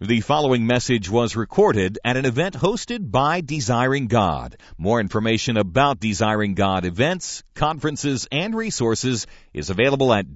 The following message was recorded at an event hosted by Desiring God. More information about Desiring God events, conferences, and resources is available at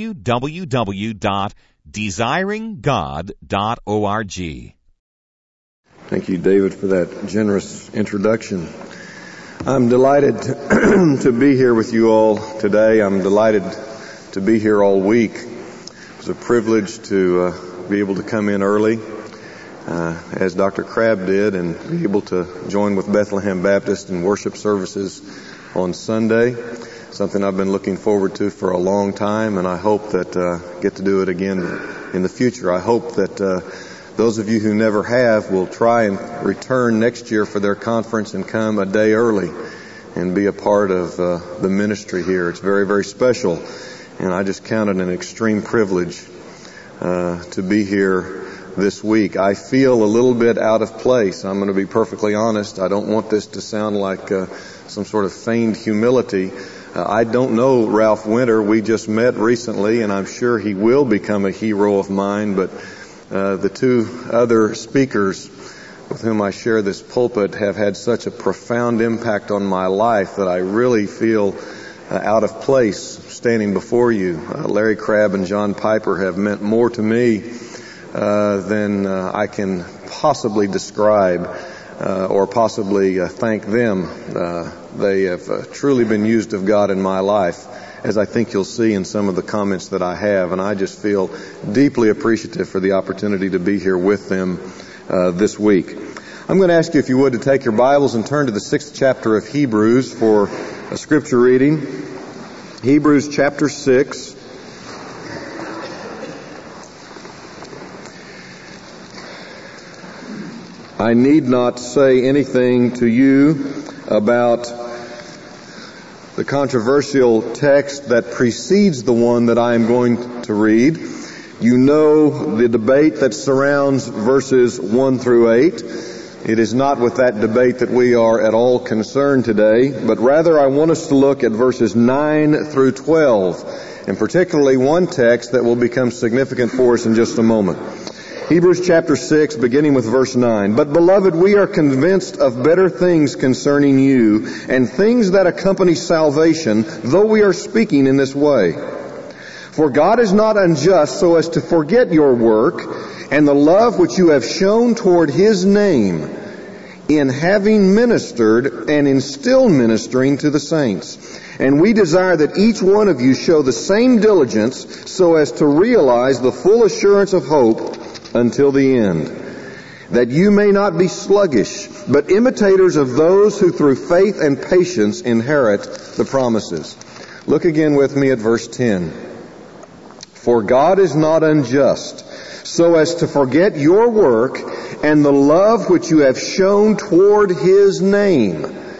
www.desiringgod.org. Thank you, David, for that generous introduction. I'm delighted to be here with you all today. I'm delighted to be here all week. It was a privilege to be able to come in early, as Dr. Crabb did, and be able to join with Bethlehem Baptist in worship services on Sunday. Something I've been looking forward to for a long time, and I hope that get to do it again in the future. I hope that those of you who never have will try and return next year for their conference and come a day early and be a part of the ministry here. It's very, very special, and I just count it an extreme privilege to be here this week. I feel a little bit out of place. I'm going to be perfectly honest. I don't want this to sound like some sort of feigned humility. I don't know Ralph Winter. We just met recently, and I'm sure he will become a hero of mine, but the two other speakers with whom I share this pulpit have had such a profound impact on my life that I really feel out of place standing before you. Larry Crabb and John Piper have meant more to me than I can possibly describe or possibly thank them. They have truly been used of God in my life, as I think you'll see in some of the comments that I have, and I just feel deeply appreciative for the opportunity to be here with them this week. I'm going to ask you, if you would, to take your Bibles and turn to the 6th chapter of Hebrews for a scripture reading. Hebrews chapter 6. I need not say anything to you about the controversial text that precedes the one that I am going to read. You know the debate that surrounds verses 1 through 8. It is not with that debate that we are at all concerned today, but rather I want us to look at verses 9 through 12, and particularly one text that will become significant for us in just a moment. Hebrews chapter 6, beginning with verse 9. But beloved, we are convinced of better things concerning you, and things that accompany salvation, though we are speaking in this way. For God is not unjust so as to forget your work, and the love which you have shown toward His name, in having ministered and in still ministering to the saints. And we desire that each one of you show the same diligence so as to realize the full assurance of hope until the end, that you may not be sluggish, but imitators of those who through faith and patience inherit the promises. Look again with me at verse 10. For God is not unjust so as to forget your work and the love which you have shown toward His name.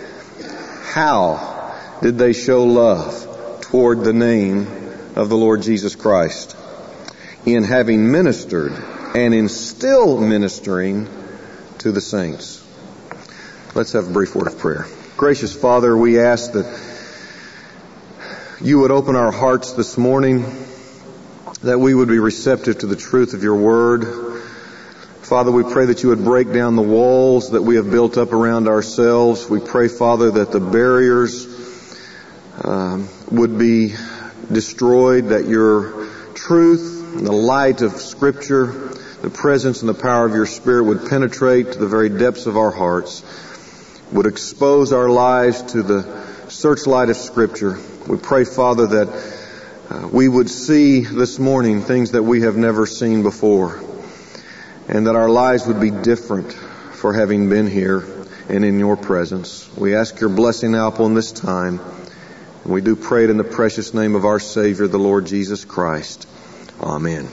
How did they show love toward the name of the Lord Jesus Christ? In having ministered and in still ministering to the saints. Let's have a brief word of prayer. Gracious Father, we ask that you would open our hearts this morning, that we would be receptive to the truth of your word. Father, we pray that you would break down the walls that we have built up around ourselves. We pray, Father, that the barriers would be destroyed, that your truth and the light of Scripture, the presence and the power of your Spirit would penetrate to the very depths of our hearts, would expose our lives to the searchlight of Scripture. We pray, Father, that we would see this morning things that we have never seen before, and that our lives would be different for having been here and in your presence. We ask your blessing now upon this time, and we do pray it in the precious name of our Savior, the Lord Jesus Christ. Amen.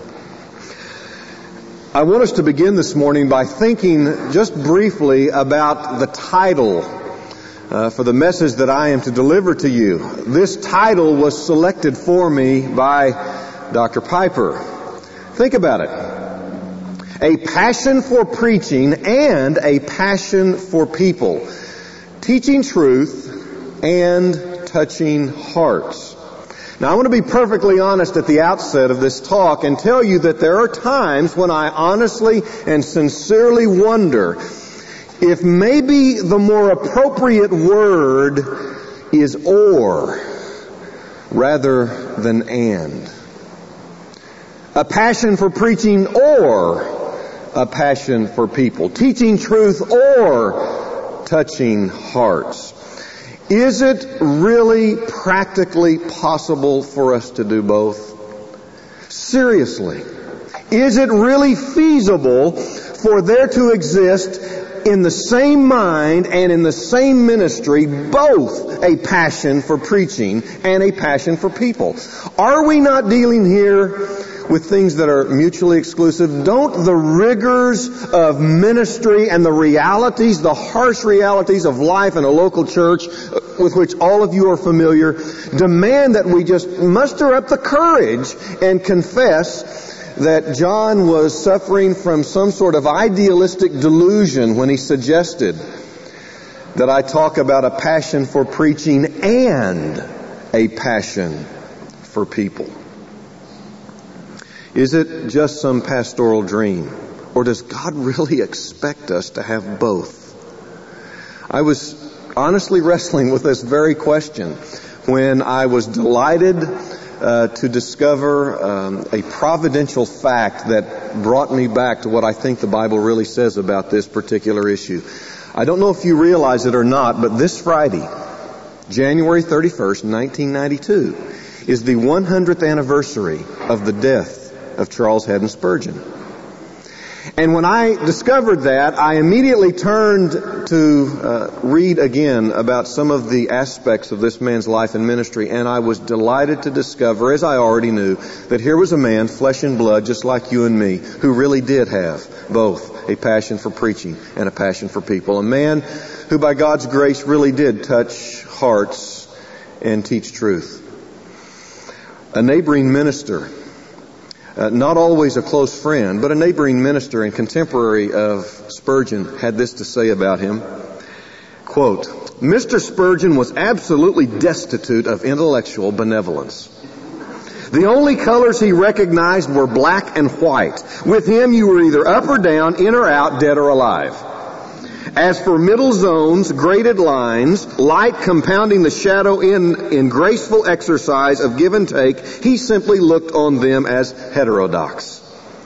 I want us to begin this morning by thinking just briefly about the title for the message that I am to deliver to you. This title was selected for me by Dr. Piper. Think about it. A passion for preaching and a passion for people. Teaching truth and touching hearts. Now, I want to be perfectly honest at the outset of this talk and tell you that there are times when I honestly and sincerely wonder if maybe the more appropriate word is or rather than and. A passion for preaching or a passion for people. Teaching truth or touching hearts. Is it really practically possible for us to do both? Seriously. Is it really feasible for there to exist in the same mind and in the same ministry both a passion for preaching and a passion for people? Are we not dealing here with things that are mutually exclusive? Don't the rigors of ministry and the realities, the harsh realities of life in a local church with which all of you are familiar, demand that we just muster up the courage and confess that John was suffering from some sort of idealistic delusion when he suggested that I talk about a passion for preaching and a passion for people? Is it just some pastoral dream? Or does God really expect us to have both? I was honestly wrestling with this very question when I was delighted to discover a providential fact that brought me back to what I think the Bible really says about this particular issue. I don't know if you realize it or not, but this Friday, January 31st, 1992, is the 100th anniversary of the death of Charles Haddon Spurgeon. And when I discovered that, I immediately turned to read again about some of the aspects of this man's life and ministry, and I was delighted to discover, as I already knew, that here was a man, flesh and blood, just like you and me, who really did have both a passion for preaching and a passion for people. A man who, by God's grace, really did touch hearts and teach truth. A neighboring minister, not always a close friend, but a neighboring minister and contemporary of Spurgeon had this to say about him. Quote, Mr. Spurgeon was absolutely destitute of intellectual benevolence. The only colors he recognized were black and white. With him you were either up or down, in or out, dead or alive. As for middle zones, graded lines, light compounding the shadow in graceful exercise of give and take, he simply looked on them as heterodox.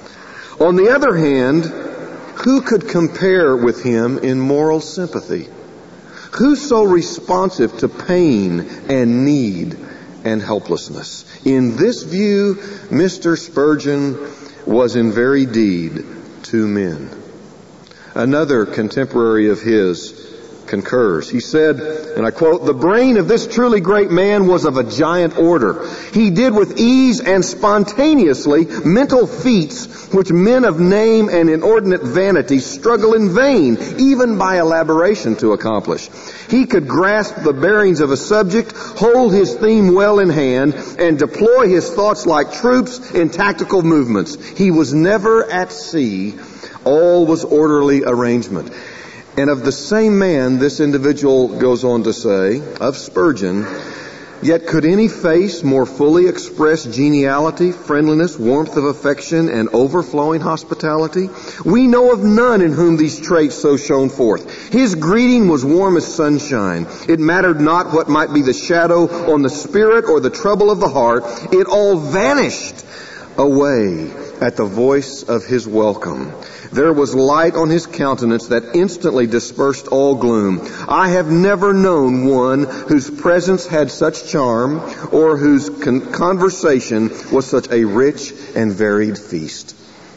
On the other hand, who could compare with him in moral sympathy? Who so responsive to pain and need and helplessness? In this view, Mr. Spurgeon was in very deed two men. Another contemporary of his concurs. He said, and I quote, the brain of this truly great man was of a giant order. He did with ease and spontaneously mental feats which men of name and inordinate vanity struggle in vain, even by elaboration, to accomplish. He could grasp the bearings of a subject, hold his theme well in hand, and deploy his thoughts like troops in tactical movements. He was never at sea. All was orderly arrangement. And of the same man, this individual goes on to say, of Spurgeon, yet could any face more fully express geniality, friendliness, warmth of affection, and overflowing hospitality? We know of none in whom these traits so shone forth. His greeting was warm as sunshine. It mattered not what might be the shadow on the spirit or the trouble of the heart. It all vanished away at the voice of his welcome. There was light on his countenance that instantly dispersed all gloom. I have never known one whose presence had such charm or whose conversation was such a rich and varied feast.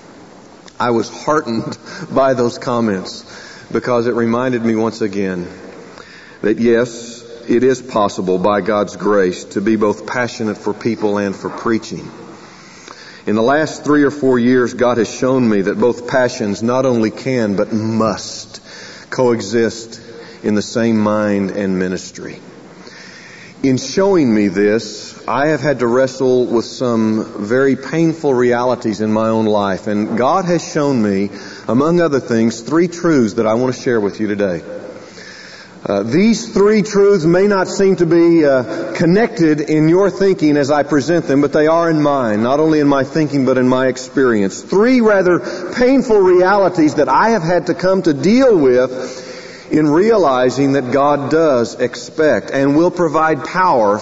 I was heartened by those comments because it reminded me once again that yes, it is possible by God's grace to be both passionate for people and for preaching. In the last 3 or 4 years, God has shown me that both passions not only can, but must coexist in the same mind and ministry. In showing me this, I have had to wrestle with some very painful realities in my own life. And God has shown me, among other things, 3 truths that I want to share with you today. These three truths may not seem to be connected in your thinking as I present them, but they are in mine, not only in my thinking but in my experience. Three rather painful realities that I have had to come to deal with in realizing that God does expect and will provide power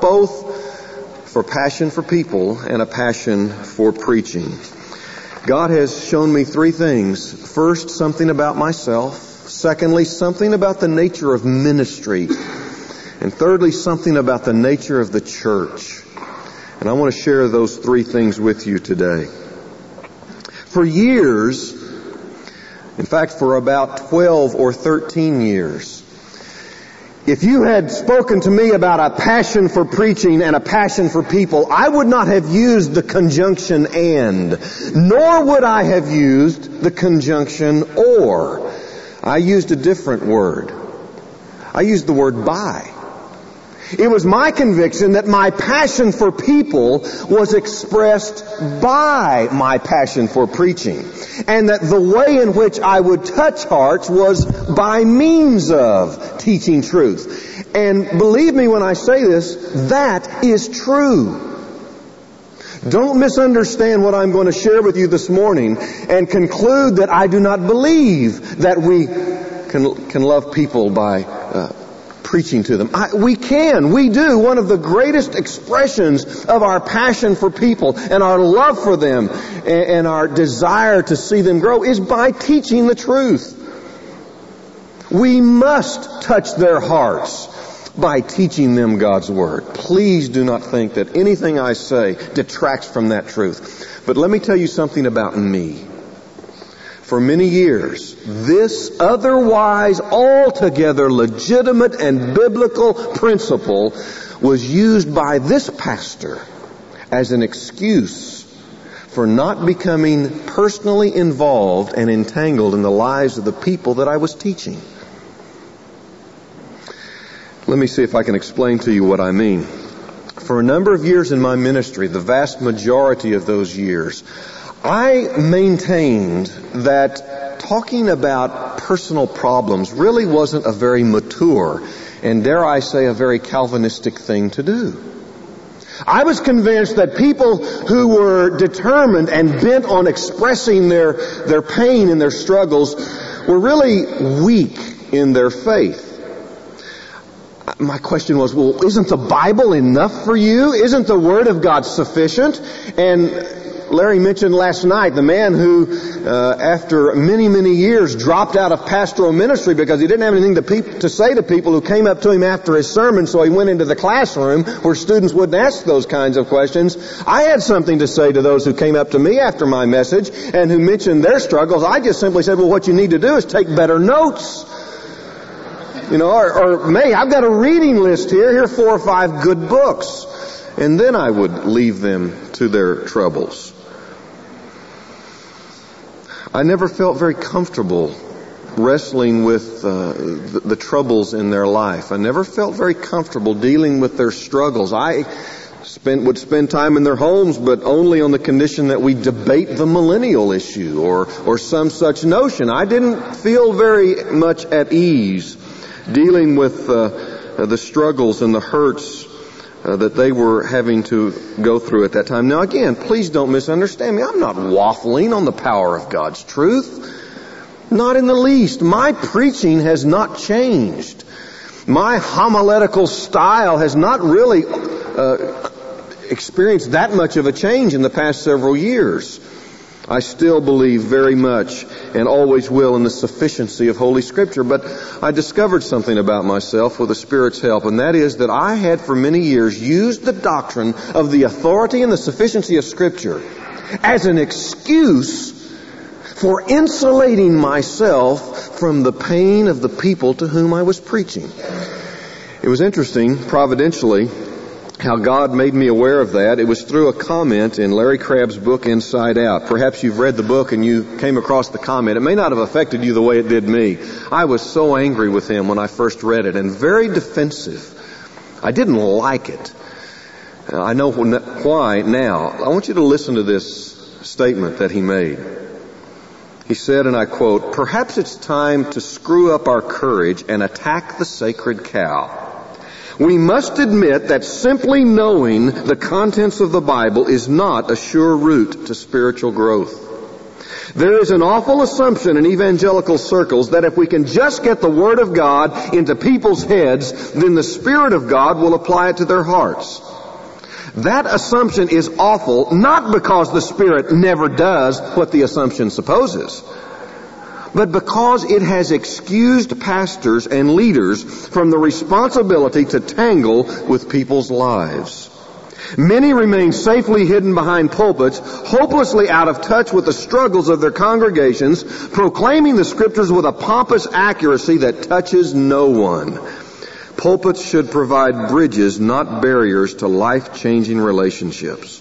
both for passion for people and a passion for preaching. God has shown me three things. First, something about myself. Secondly, something about the nature of ministry. And thirdly, something about the nature of the church. And I want to share those three things with you today. For years, in fact, for about 12 or 13 years, if you had spoken to me about a passion for preaching and a passion for people, I would not have used the conjunction and, nor would I have used the conjunction or. I used a different word. I used the word by. It was my conviction that my passion for people was expressed by my passion for preaching, and that the way in which I would touch hearts was by means of teaching truth. And believe me when I say this, that is true. Don't misunderstand what I'm going to share with you this morning and conclude that I do not believe that we can love people by preaching to them. We do. One of the greatest expressions of our passion for people and our love for them and our desire to see them grow is by teaching the truth. We must touch their hearts by teaching them God's Word. Please do not think that anything I say detracts from that truth. But let me tell you something about me. For many years, this otherwise altogether legitimate and biblical principle was used by this pastor as an excuse for not becoming personally involved and entangled in the lives of the people that I was teaching. Let me see if I can explain to you what I mean. For a number of years in my ministry, the vast majority of those years, I maintained that talking about personal problems really wasn't a very mature and, dare I say, a very Calvinistic thing to do. I was convinced that people who were determined and bent on expressing their pain and their struggles were really weak in their faith. My question was, well, isn't the Bible enough for you? Isn't the Word of God sufficient? And Larry mentioned last night the man who, after many, many years, dropped out of pastoral ministry because he didn't have anything to say to people who came up to him after his sermon, so he went into the classroom where students wouldn't ask those kinds of questions. I had something to say to those who came up to me after my message and who mentioned their struggles. I just simply said, well, what you need to do is take better notes. Or May, I've got a reading list here. Here are 4 or 5 good books. And then I would leave them to their troubles. I never felt very comfortable wrestling with the troubles in their life. I never felt very comfortable dealing with their struggles. I would spend time in their homes, but only on the condition that we debate the millennial issue or some such notion. I didn't feel very much at ease dealing with the struggles and the hurts that they were having to go through at that time. Now again, please don't misunderstand me. I'm not waffling on the power of God's truth. Not in the least. My preaching has not changed. My homiletical style has not really experienced that much of a change in the past several years. I still believe very much and always will in the sufficiency of Holy Scripture. But I discovered something about myself with the Spirit's help, and that is that I had for many years used the doctrine of the authority and the sufficiency of Scripture as an excuse for insulating myself from the pain of the people to whom I was preaching. It was interesting, providentially, how God made me aware of that. It was through a comment in Larry Crabb's book, Inside Out. Perhaps you've read the book and you came across the comment. It may not have affected you the way it did me. I was so angry with him when I first read it and very defensive. I didn't like it. I know why now. I want you to listen to this statement that he made. He said, and I quote, "Perhaps it's time to screw up our courage and attack the sacred cow. We must admit that simply knowing the contents of the Bible is not a sure route to spiritual growth. There is an awful assumption in evangelical circles that if we can just get the Word of God into people's heads, then the Spirit of God will apply it to their hearts. That assumption is awful, not because the Spirit never does what the assumption supposes, but because it has excused pastors and leaders from the responsibility to tangle with people's lives. Many remain safely hidden behind pulpits, hopelessly out of touch with the struggles of their congregations, proclaiming the Scriptures with a pompous accuracy that touches no one. Pulpits should provide bridges, not barriers, to life-changing relationships."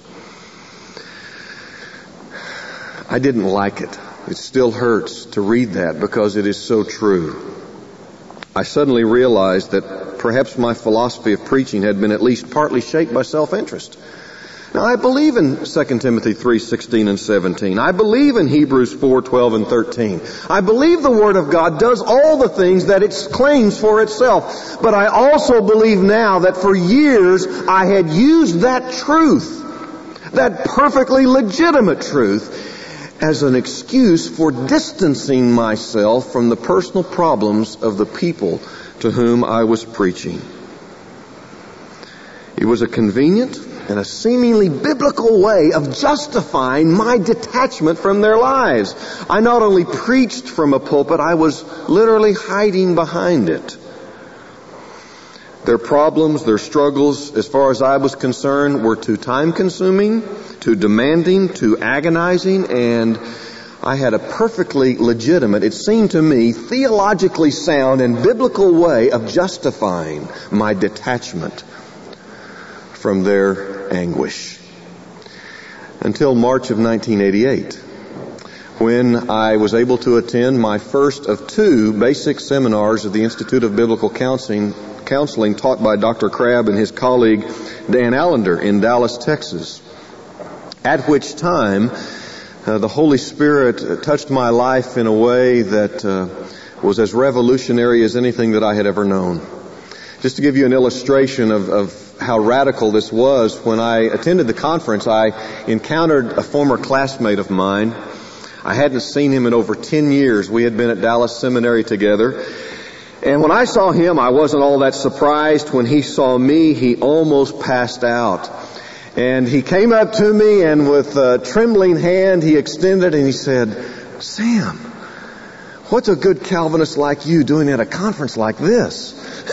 I didn't like it. It still hurts to read that because it is so true. I suddenly realized that perhaps my philosophy of preaching had been at least partly shaped by self-interest. Now, I believe in 2 Timothy 3:16 and 17. I believe in Hebrews 4:12 and 13. I believe the Word of God does all the things that it claims for itself. But I also believe now that for years I had used that truth, that perfectly legitimate truth, as an excuse for distancing myself from the personal problems of the people to whom I was preaching. It was a convenient and a seemingly biblical way of justifying my detachment from their lives. I not only preached from a pulpit, I was literally hiding behind it. Their problems, their struggles, as far as I was concerned, were too time-consuming, too demanding, too agonizing, and I had a perfectly legitimate, it seemed to me, theologically sound and biblical way of justifying my detachment from their anguish. Until March of 1988, when I was able to attend my first of two basic seminars of the Institute of Biblical Counseling taught by Dr. Crabb and his colleague Dan Allender in Dallas, Texas, at which time the Holy Spirit touched my life in a way that was as revolutionary as anything that I had ever known. Just to give you an illustration of how radical this was, when I attended the conference, I encountered a former classmate of mine. I hadn't seen him in over 10 years. We had been at Dallas Seminary together. And when I saw him, I wasn't all that surprised. When he saw me, he almost passed out. And he came up to me, and with a trembling hand, he extended and he said, "Sam, what's a good Calvinist like you doing at a conference like this?"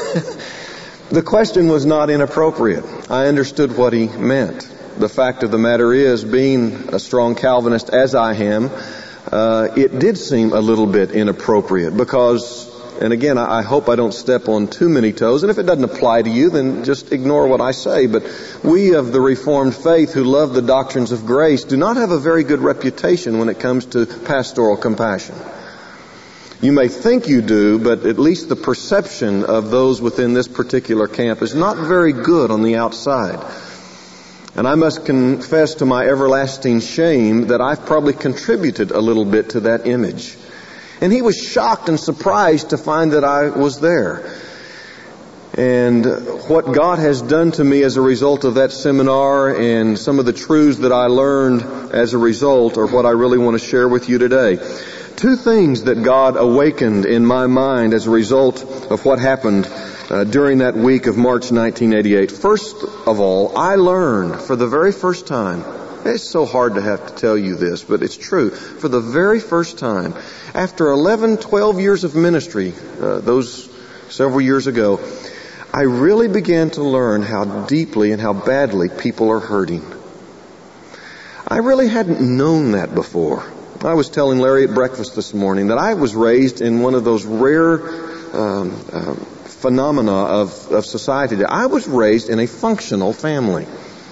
The question was not inappropriate. I understood what he meant. The fact of the matter is, being a strong Calvinist as I am, it did seem a little bit inappropriate because, and again, I hope I don't step on too many toes, and if it doesn't apply to you, then just ignore what I say. But we of the Reformed faith who love the doctrines of grace do not have a very good reputation when it comes to pastoral compassion. You may think you do, but at least the perception of those within this particular camp is not very good on the outside. And I must confess to my everlasting shame that I've probably contributed a little bit to that image. And he was shocked and surprised to find that I was there. And what God has done to me as a result of that seminar and some of the truths that I learned as a result are what I really want to share with you today. Two things that God awakened in my mind as a result of what happened during that week of March 1988. First of all, I learned for the very first time, it's so hard to have to tell you this, but it's true, for the very first time, after 11, 12 years of ministry, those several years ago, I really began to learn how deeply and how badly people are hurting. I really hadn't known that before. I was telling Larry at breakfast this morning that I was raised in one of those rare phenomena of society. I was raised in a functional family.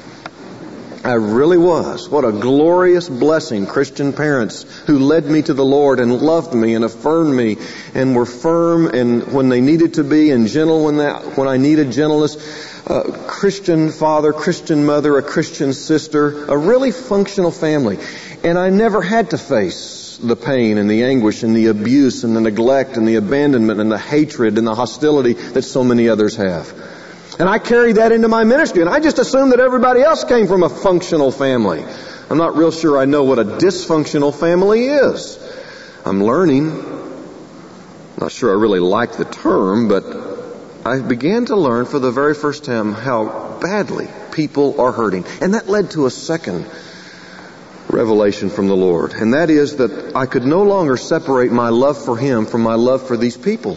I really was. What a glorious blessing. Christian parents who led me to the Lord and loved me and affirmed me and were firm and when they needed to be and gentle when I needed gentleness. Christian father, Christian mother, a Christian sister, a really functional family. And I never had to face the pain and the anguish and the abuse and the neglect and the abandonment and the hatred and the hostility that so many others have. And I carry that into my ministry, and I just assume that everybody else came from a functional family. I'm not real sure I know what a dysfunctional family is. I'm learning. Not sure I really like the term, but I began to learn for the very first time how badly people are hurting. And that led to a second revelation from the Lord. And that is that I could no longer separate my love for Him from my love for these people.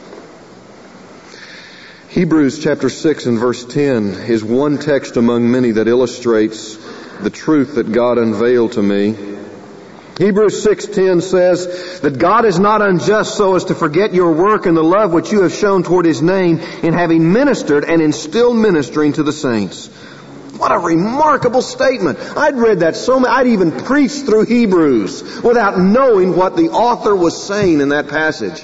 Hebrews chapter 6 and verse 10 is one text among many that illustrates the truth that God unveiled to me. Hebrews 6:10 says that God is not unjust so as to forget your work and the love which you have shown toward His name in having ministered and in still ministering to the saints. What a remarkable statement. I'd read that I'd even preached through Hebrews without knowing what the author was saying in that passage.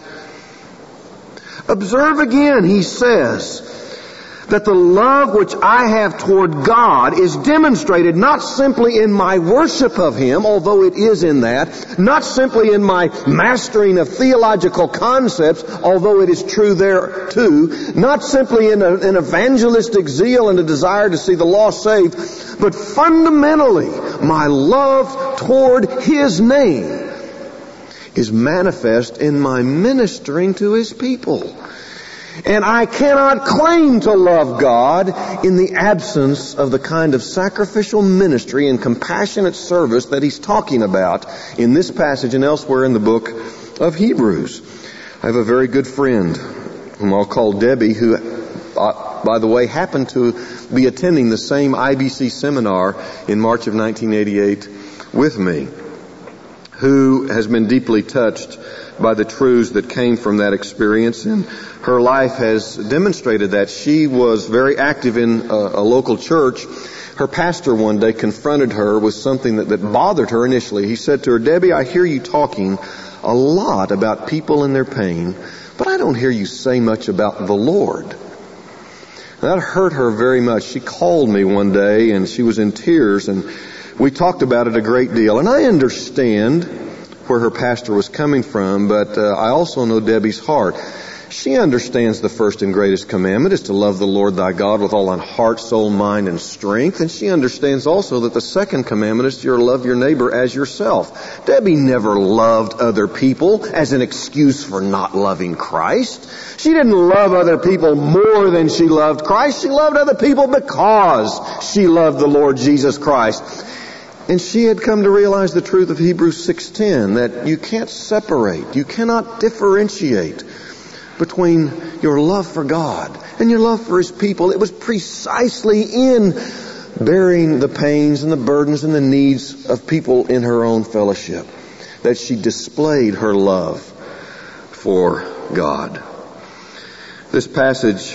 Observe again, he says, that the love which I have toward God is demonstrated not simply in my worship of Him, although it is in that, not simply in my mastering of theological concepts, although it is true there too, not simply in an evangelistic zeal and a desire to see the lost saved, but fundamentally my love toward His name is manifest in my ministering to His people. And I cannot claim to love God in the absence of the kind of sacrificial ministry and compassionate service that he's talking about in this passage and elsewhere in the book of Hebrews. I have a very good friend whom I'll call Debbie, who, by the way, happened to be attending the same IBC seminar in March of 1988 with me, who has been deeply touched by the truths that came from that experience, and her life has demonstrated that. She was very active in a local church. Her pastor one day confronted her with something that bothered her initially. He said to her, "Debbie, I hear you talking a lot about people and their pain, but I don't hear you say much about the Lord." That hurt her very much. She called me one day and she was in tears, and we talked about it a great deal. And I understand where her pastor was coming from, but I also know Debbie's heart. She understands the first and greatest commandment is to love the Lord thy God with all thine heart, soul, mind, and strength. And she understands also that the second commandment is to love your neighbor as yourself. Debbie never loved other people as an excuse for not loving Christ. She didn't love other people more than she loved Christ. She loved other people because she loved the Lord Jesus Christ. And she had come to realize the truth of Hebrews 6:10, that you can't separate, you cannot differentiate between your love for God and your love for His people. It was precisely in bearing the pains and the burdens and the needs of people in her own fellowship that she displayed her love for God. This passage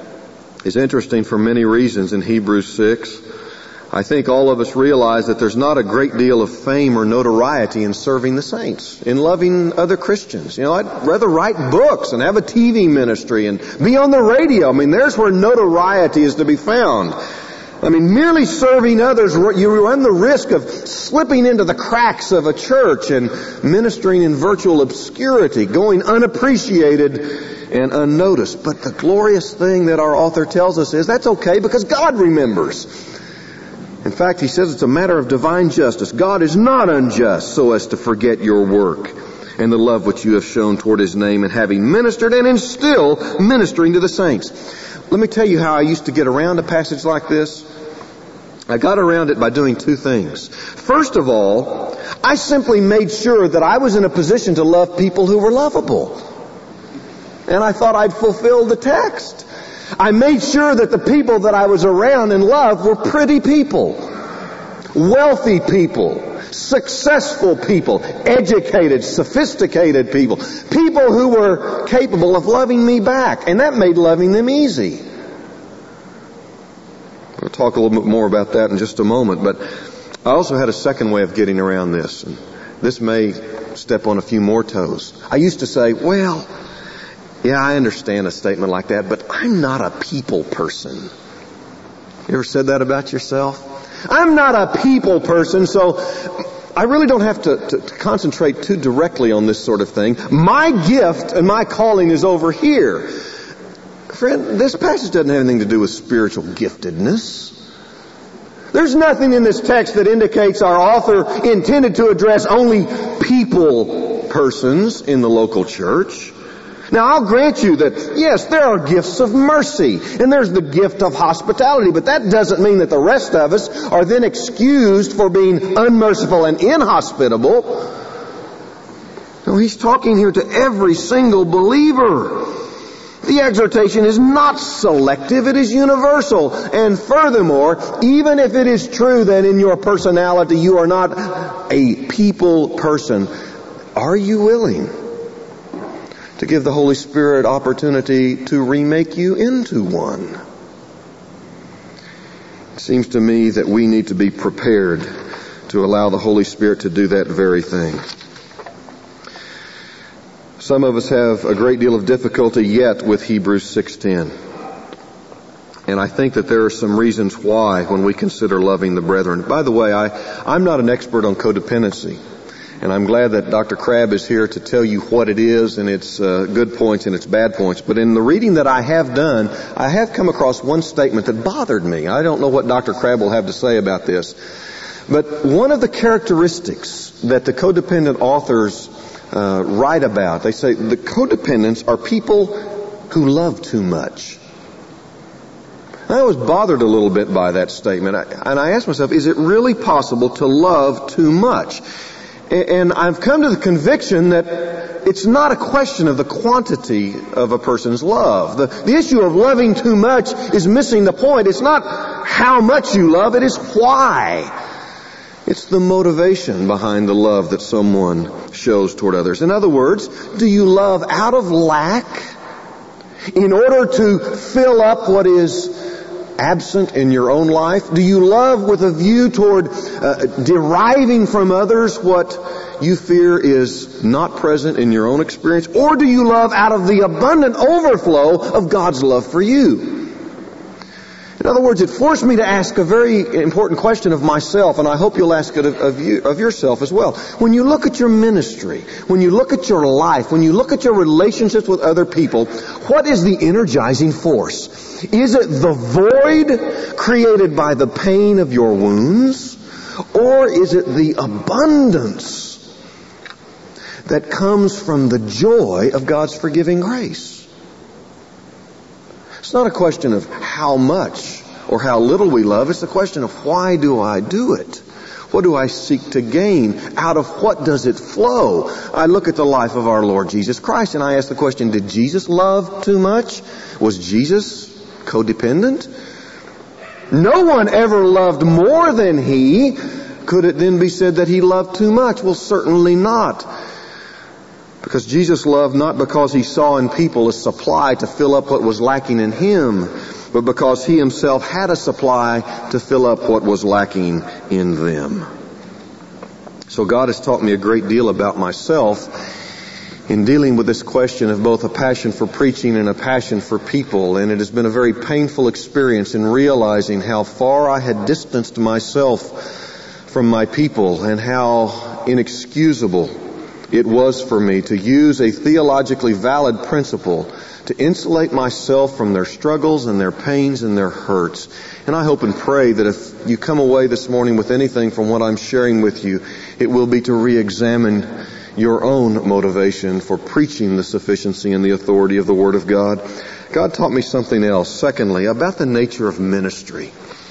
is interesting for many reasons in Hebrews 6. I think all of us realize that there's not a great deal of fame or notoriety in serving the saints, in loving other Christians. You know, I'd rather write books and have a TV ministry and be on the radio. I mean, there's where notoriety is to be found. I mean, merely serving others, you run the risk of slipping into the cracks of a church and ministering in virtual obscurity, going unappreciated and unnoticed. But the glorious thing that our author tells us is that's okay because God remembers. In fact, he says it's a matter of divine justice. God is not unjust so as to forget your work and the love which you have shown toward His name in having ministered and in still ministering to the saints. Let me tell you how I used to get around a passage like this. I got around it by doing two things. First of all, I simply made sure that I was in a position to love people who were lovable. And I thought I'd fulfilled the text. I made sure that the people that I was around and loved were pretty people, wealthy people, successful people, educated, sophisticated people, people who were capable of loving me back. And that made loving them easy. I'll talk a little bit more about that in just a moment, but I also had a second way of getting around this. And this may step on a few more toes. I used to say, well, yeah, I understand a statement like that, but I'm not a people person. You ever said that about yourself? I'm not a people person, so I really don't have to concentrate too directly on this sort of thing. My gift and my calling is over here. Friend, this passage doesn't have anything to do with spiritual giftedness. There's nothing in this text that indicates our author intended to address only persons in the local church. Now, I'll grant you that, yes, there are gifts of mercy, and there's the gift of hospitality, but that doesn't mean that the rest of us are then excused for being unmerciful and inhospitable. No, he's talking here to every single believer. The exhortation is not selective, it is universal. And furthermore, even if it is true that in your personality you are not a people person, are you willing to give the Holy Spirit opportunity to remake you into one? It seems to me that we need to be prepared to allow the Holy Spirit to do that very thing. Some of us have a great deal of difficulty yet with Hebrews 6:10. And I think that there are some reasons why when we consider loving the brethren. By the way, I'm not an expert on codependency. And I'm glad that Dr. Crabb is here to tell you what it is and its good points and its bad points. But in the reading that I have done, I have come across one statement that bothered me. I don't know what Dr. Crabb will have to say about this. But one of the characteristics that the codependent authors write about, they say the codependents are people who love too much. I was bothered a little bit by that statement. And I asked myself, is it really possible to love too much? And I've come to the conviction that it's not a question of the quantity of a person's love. The issue of loving too much is missing the point. It's not how much you love, it is why. It's the motivation behind the love that someone shows toward others. In other words, do you love out of lack in order to fill up what is absent in your own life? Do you love with a view toward deriving from others what you fear is not present in your own experience? Or do you love out of the abundant overflow of God's love for you? In other words, it forced me to ask a very important question of myself, and I hope you'll ask it of yourself as well. When you look at your ministry, when you look at your life, when you look at your relationships with other people, what is the energizing force? Is it the void created by the pain of your wounds? Or is it the abundance that comes from the joy of God's forgiving grace? It's not a question of how much or how little we love. It's a question of why do I do it? What do I seek to gain? Out of what does it flow? I look at the life of our Lord Jesus Christ and I ask the question, did Jesus love too much? Was Jesus codependent? No one ever loved more than He. Could it then be said that He loved too much? Well, certainly not. Because Jesus loved not because He saw in people a supply to fill up what was lacking in Him, but because He Himself had a supply to fill up what was lacking in them. So God has taught me a great deal about myself in dealing with this question of both a passion for preaching and a passion for people. And it has been a very painful experience in realizing how far I had distanced myself from my people and how inexcusable it was for me to use a theologically valid principle to insulate myself from their struggles and their pains and their hurts. And I hope and pray that if you come away this morning with anything from what I'm sharing with you, it will be to re-examine your own motivation for preaching the sufficiency and the authority of the Word of God. God taught me something else. Secondly, about the nature of ministry.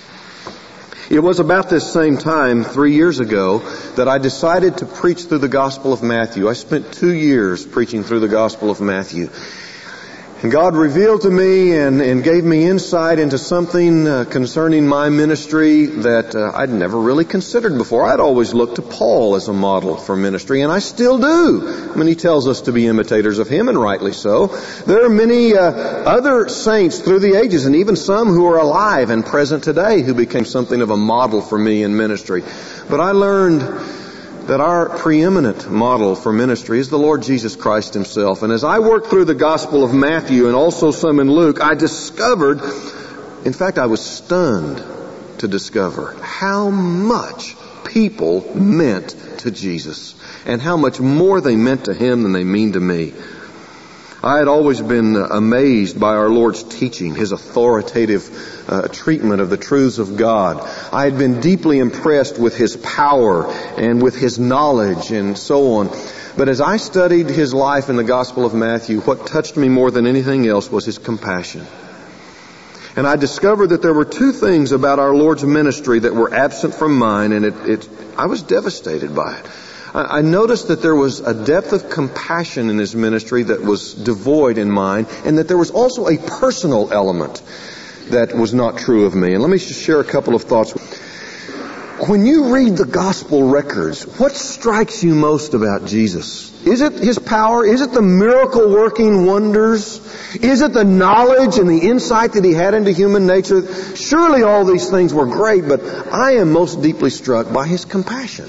It was about this same time, 3 years ago, that I decided to preach through the Gospel of Matthew. I spent 2 years preaching through the Gospel of Matthew. And God revealed to me and gave me insight into something concerning my ministry that I'd never really considered before. I'd always looked to Paul as a model for ministry, and I still do. I mean, he tells us to be imitators of him, and rightly so. There are many other saints through the ages, and even some who are alive and present today who became something of a model for me in ministry. But I learned that our preeminent model for ministry is the Lord Jesus Christ Himself. And as I worked through the Gospel of Matthew and also some in Luke, I discovered, in fact, I was stunned to discover how much people meant to Jesus and how much more they meant to Him than they mean to me. I had always been amazed by our Lord's teaching, His authoritative treatment of the truths of God. I had been deeply impressed with His power and with His knowledge and so on. But as I studied His life in the Gospel of Matthew, what touched me more than anything else was His compassion. And I discovered that there were two things about our Lord's ministry that were absent from mine, and I was devastated by it. I noticed that there was a depth of compassion in His ministry that was devoid in mine, and that there was also a personal element that was not true of me. And let me just share a couple of thoughts. When you read the gospel records, what strikes you most about Jesus? Is it His power? Is it the miracle working wonders? Is it the knowledge and the insight that He had into human nature? Surely all these things were great, but I am most deeply struck by His compassion.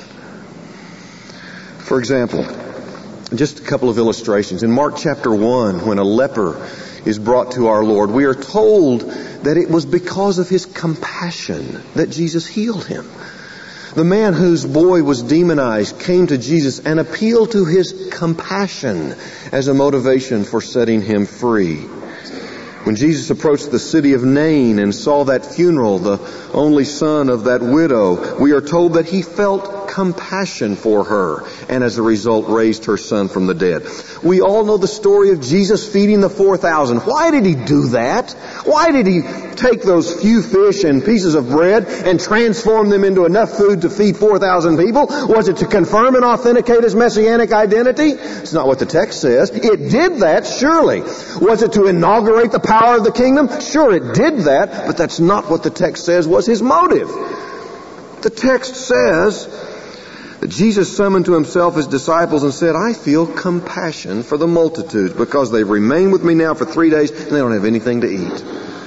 For example, just a couple of illustrations. In Mark chapter 1, when a leper is brought to our Lord, we are told that it was because of His compassion that Jesus healed him. The man whose boy was demonized came to Jesus and appealed to His compassion as a motivation for setting him free. When Jesus approached the city of Nain and saw that funeral, the only son of that widow, we are told that He felt compassion for her and as a result raised her son from the dead. We all know the story of Jesus feeding the 4,000. Why did He do that? Why did He take those few fish and pieces of bread and transform them into enough food to feed 4,000 people? Was it to confirm and authenticate His messianic identity? It's not what the text says. It did that, surely. Was it to inaugurate the power of the kingdom? Sure, it did that, but that's not what the text says was His motive. The text says that Jesus summoned to Himself His disciples and said, I feel compassion for the multitudes because they've remained with me now for 3 days and they don't have anything to eat.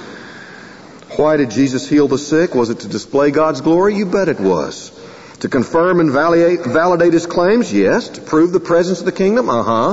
Why did Jesus heal the sick? Was it to display God's glory? You bet it was. To confirm and validate His claims? Yes. To prove the presence of the kingdom?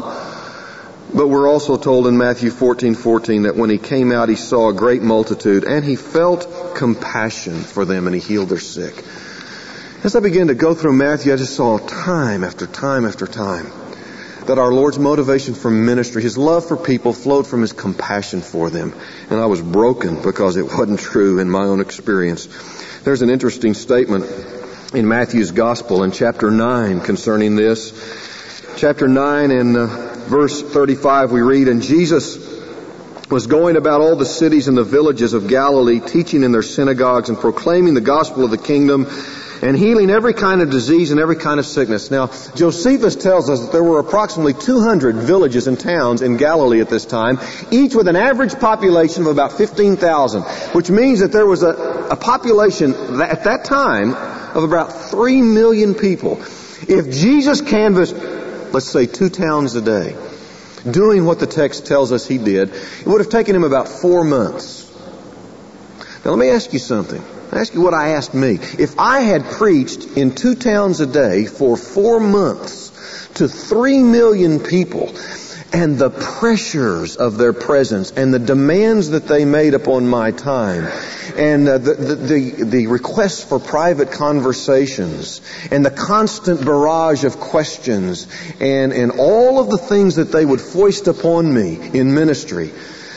But we're also told in Matthew 14:14 that when He came out, He saw a great multitude and He felt compassion for them and He healed their sick. As I began to go through Matthew, I just saw time after time after time that our Lord's motivation for ministry, His love for people, flowed from His compassion for them. And I was broken because it wasn't true in my own experience. There's an interesting statement in Matthew's Gospel in chapter 9 concerning this. Chapter 9 and verse 35 we read, And Jesus was going about all the cities and the villages of Galilee, teaching in their synagogues and proclaiming the gospel of the kingdom and healing every kind of disease and every kind of sickness. Now, Josephus tells us that there were approximately 200 villages and towns in Galilee at this time, each with an average population of about 15,000, which means that there was a population at that time of about 3 million people. If Jesus canvassed, let's say, 2 towns a day, doing what the text tells us He did, it would have taken Him about 4 months. Now, let me ask you something. I ask you what I asked me. If I had preached in 2 towns a day for 4 months to 3 million people, and the pressures of their presence and the demands that they made upon my time, and the requests for private conversations, and the constant barrage of questions, and all of the things that they would foist upon me in ministry,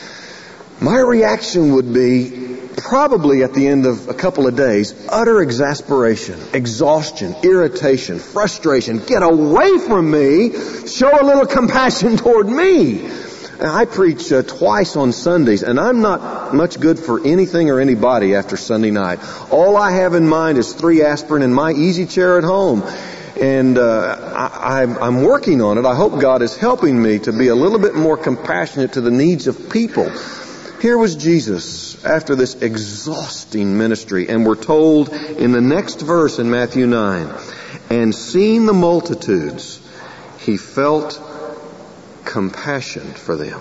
my reaction would be, probably at the end of a couple of days, utter exasperation, exhaustion, irritation, frustration. Get away from me. Show a little compassion toward me. I preach twice on Sundays, and I'm not much good for anything or anybody after Sunday night. All I have in mind is 3 aspirin and my easy chair at home. And I'm working on it. I hope God is helping me to be a little bit more compassionate to the needs of people. Here was Jesus after this exhausting ministry, and we're told in the next verse in Matthew 9, and seeing the multitudes, He felt compassion for them.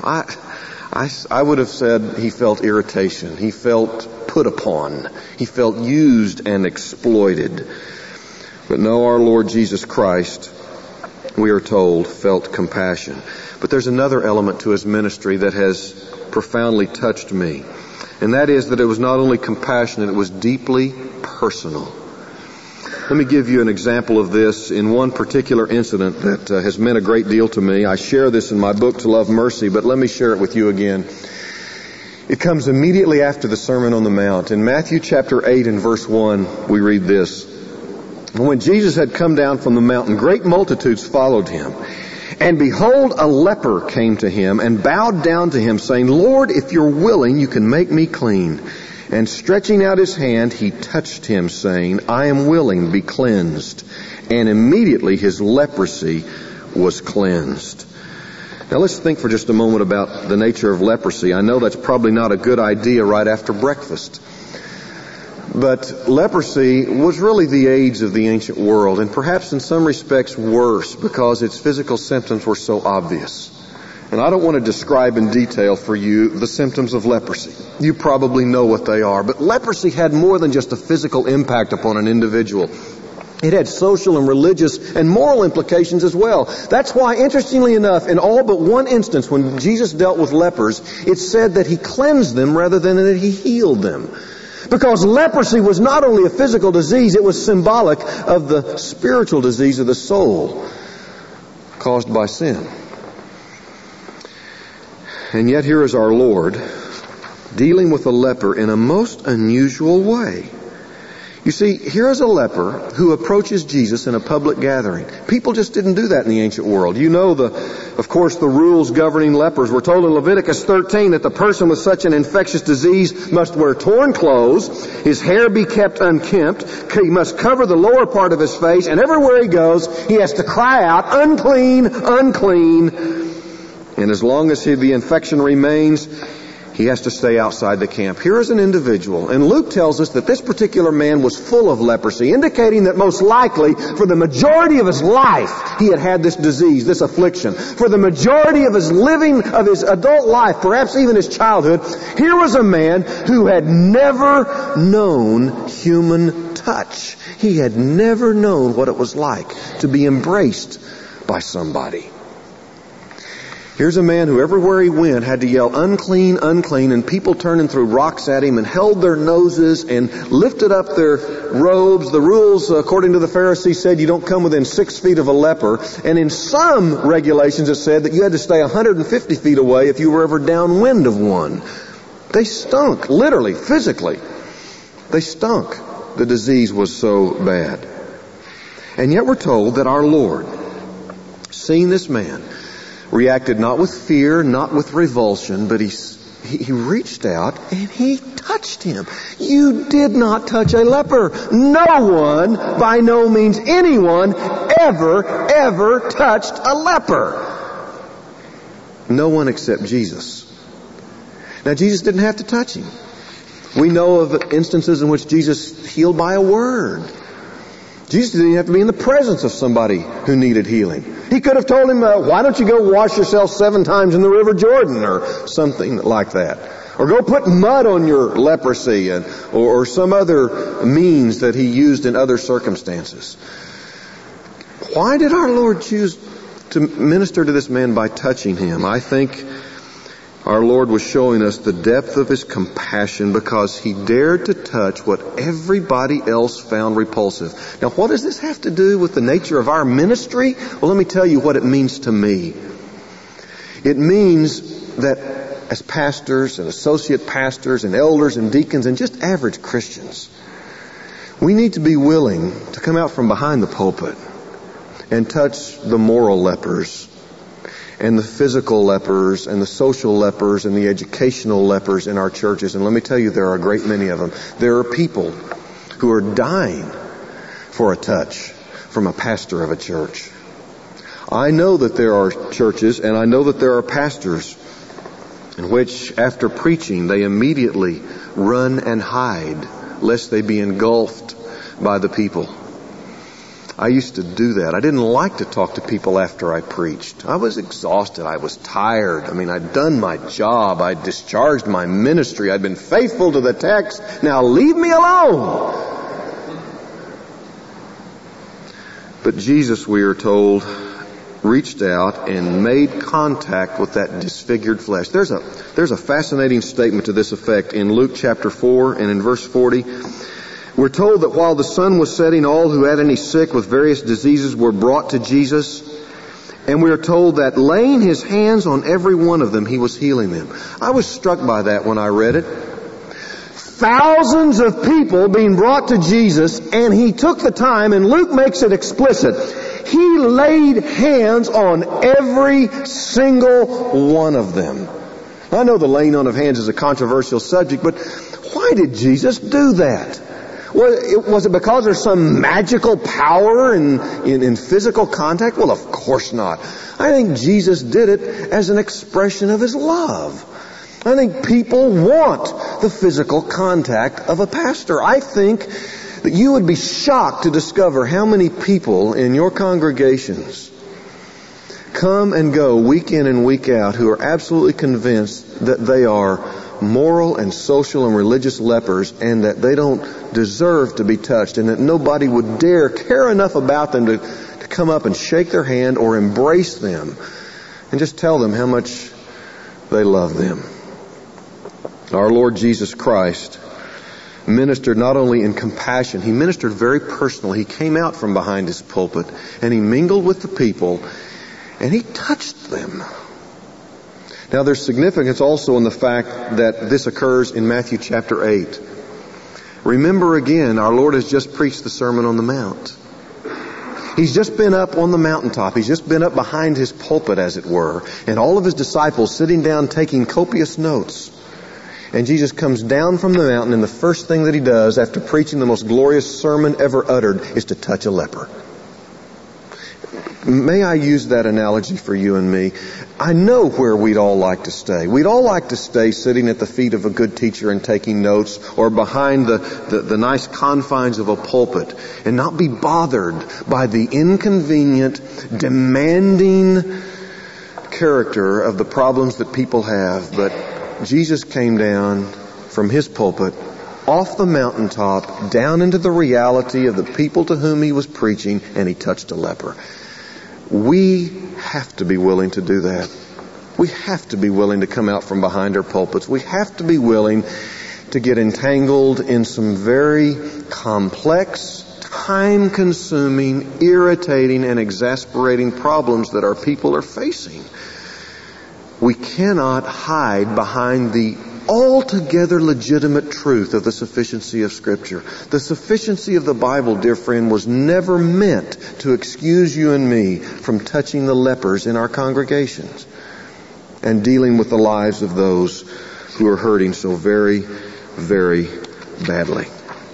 I would have said He felt irritation. He felt put upon. He felt used and exploited. But no, our Lord Jesus Christ, we are told, felt compassion. But there's another element to His ministry that has profoundly touched me. And that is that it was not only compassionate, it was deeply personal. Let me give you an example of this in one particular incident that has meant a great deal to me. I share this in my book, To Love Mercy, but let me share it with you again. It comes immediately after the Sermon on the Mount. In Matthew chapter 8 and verse 1, we read this. When Jesus had come down from the mountain, great multitudes followed him. And behold, a leper came to him and bowed down to him, saying, Lord, if you're willing, you can make me clean. And stretching out his hand, he touched him, saying, I am willing, be cleansed. And immediately his leprosy was cleansed. Now let's think for just a moment about the nature of leprosy. I know that's probably not a good idea right after breakfast. But leprosy was really the AIDS of the ancient world, and perhaps in some respects worse because its physical symptoms were so obvious. And I don't want to describe in detail for you the symptoms of leprosy. You probably know what they are. But leprosy had more than just a physical impact upon an individual. It had social and religious and moral implications as well. That's why, interestingly enough, in all but one instance when Jesus dealt with lepers, it said that he cleansed them rather than that he healed them. Because leprosy was not only a physical disease, it was symbolic of the spiritual disease of the soul caused by sin. And yet here is our Lord dealing with a leper in a most unusual way. You see, here is a leper who approaches Jesus in a public gathering. People just didn't do that in the ancient world. You know, of course, the rules governing lepers. We're told in Leviticus 13 that the person with such an infectious disease must wear torn clothes, his hair be kept unkempt, he must cover the lower part of his face, and everywhere he goes, he has to cry out, unclean, unclean. And as long as the infection remains, he has to stay outside the camp. Here is an individual, and Luke tells us that this particular man was full of leprosy, indicating that most likely, for the majority of his life, he had had this disease, this affliction. For the majority of his living, of his adult life, perhaps even his childhood, here was a man who had never known human touch. He had never known what it was like to be embraced by somebody. Here's a man who everywhere he went had to yell, unclean, unclean, and people turned and threw rocks at him and held their noses and lifted up their robes. The rules, according to the Pharisees, said you don't come within 6 feet of a leper. And in some regulations it said that you had to stay 150 feet away if you were ever downwind of one. They stunk, literally, physically. They stunk. The disease was so bad. And yet we're told that our Lord, seeing this man, reacted not with fear, not with revulsion, but he reached out and he touched him. You did not touch a leper. No one, by no means anyone, ever touched a leper. No one except Jesus. Now Jesus didn't have to touch him. We know of instances in which Jesus healed by a word. Jesus didn't have to be in the presence of somebody who needed healing. He could have told him, why don't you go wash yourself 7 times in the River Jordan or something like that. Or go put mud on your leprosy or some other means that he used in other circumstances. Why did our Lord choose to minister to this man by touching him? I think our Lord was showing us the depth of His compassion because He dared to touch what everybody else found repulsive. Now, what does this have to do with the nature of our ministry? Well, let me tell you what it means to me. It means that as pastors and associate pastors and elders and deacons and just average Christians, we need to be willing to come out from behind the pulpit and touch the moral lepers and the physical lepers and the social lepers and the educational lepers in our churches. And let me tell you, there are a great many of them. There are people who are dying for a touch from a pastor of a church. I know that there are churches and I know that there are pastors in which after preaching they immediately run and hide lest they be engulfed by the people. I used to do that. I didn't like to talk to people after I preached. I was exhausted. I was tired. I'd done my job. I'd discharged my ministry. I'd been faithful to the text. Now leave me alone. But Jesus, we are told, reached out and made contact with that disfigured flesh. There's a fascinating statement to this effect in Luke chapter 4 and in verse 40. We're told that while the sun was setting, all who had any sick with various diseases were brought to Jesus. And we are told that laying His hands on every one of them, He was healing them. I was struck by that when I read it. Thousands of people being brought to Jesus, and He took the time, and Luke makes it explicit. He laid hands on every single one of them. I know the laying on of hands is a controversial subject, but why did Jesus do that? Was it because there's some magical power in physical contact? Well, of course not. I think Jesus did it as an expression of His love. I think people want the physical contact of a pastor. I think that you would be shocked to discover how many people in your congregations come and go week in and week out who are absolutely convinced that they are moral and social and religious lepers, and that they don't deserve to be touched, and that nobody would dare care enough about them to come up and shake their hand or embrace them and just tell them how much they love them. Our Lord Jesus Christ ministered not only in compassion, He ministered very personally. He came out from behind His pulpit and He mingled with the people and He touched them. Now there's significance also in the fact that this occurs in Matthew chapter 8. Remember again, our Lord has just preached the Sermon on the Mount. He's just been up on the mountaintop. He's just been up behind His pulpit, as it were, and all of His disciples sitting down taking copious notes. And Jesus comes down from the mountain, and the first thing that He does after preaching the most glorious sermon ever uttered is to touch a leper. May I use that analogy for you and me? I know where we'd all like to stay. We'd all like to stay sitting at the feet of a good teacher and taking notes, or behind the nice confines of a pulpit, and not be bothered by the inconvenient, demanding character of the problems that people have. But Jesus came down from His pulpit, off the mountaintop, down into the reality of the people to whom He was preaching, and He touched a leper. We have to be willing to do that. We have to be willing to come out from behind our pulpits. We have to be willing to get entangled in some very complex, time-consuming, irritating, and exasperating problems that our people are facing. We cannot hide behind the altogether legitimate truth of the sufficiency of Scripture. The sufficiency of the Bible, dear friend, was never meant to excuse you and me from touching the lepers in our congregations and dealing with the lives of those who are hurting so very, very badly.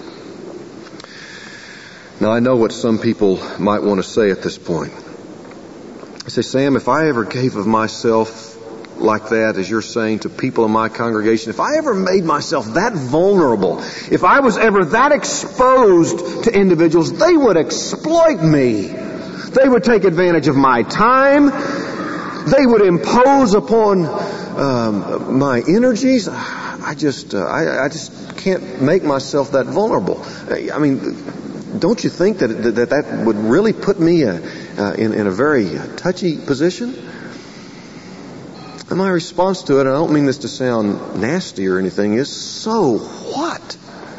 Now, I know what some people might want to say at this point. They say, Sam, if I ever gave of myself like that, as you're saying, to people in my congregation, if I ever made myself that vulnerable, if I was ever that exposed to individuals, they would exploit me. They would take advantage of my time. They would impose upon my energies. I just can't make myself that vulnerable. I mean, don't you think that would really put me in a very touchy position? And my response to it, and I don't mean this to sound nasty or anything, is, so what?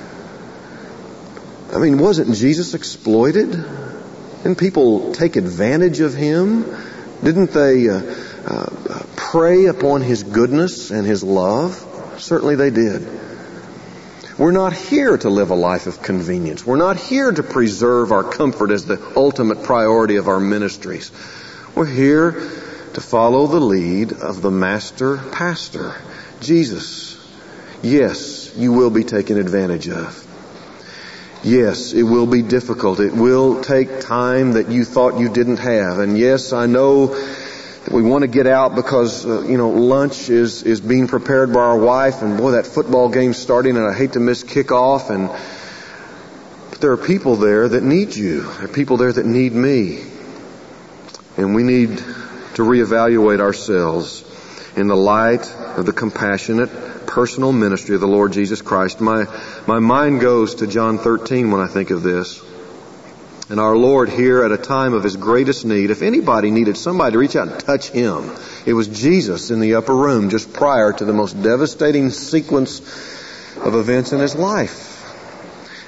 I mean, wasn't Jesus exploited? Didn't people take advantage of Him? Didn't they prey upon His goodness and His love? Certainly they did. We're not here to live a life of convenience. We're not here to preserve our comfort as the ultimate priority of our ministries. We're here to follow the lead of the Master Pastor, Jesus. Yes, you will be taken advantage of. Yes, it will be difficult. It will take time that you thought you didn't have. And yes, I know that we want to get out because, lunch is being prepared by our wife. And boy, that football game's starting and I hate to miss kickoff. But there are people there that need you. There are people there that need me. And we need to reevaluate ourselves in the light of the compassionate, personal ministry of the Lord Jesus Christ. My mind goes to John 13 when I think of this. And our Lord here at a time of His greatest need, if anybody needed somebody to reach out and touch Him, it was Jesus in the upper room just prior to the most devastating sequence of events in His life.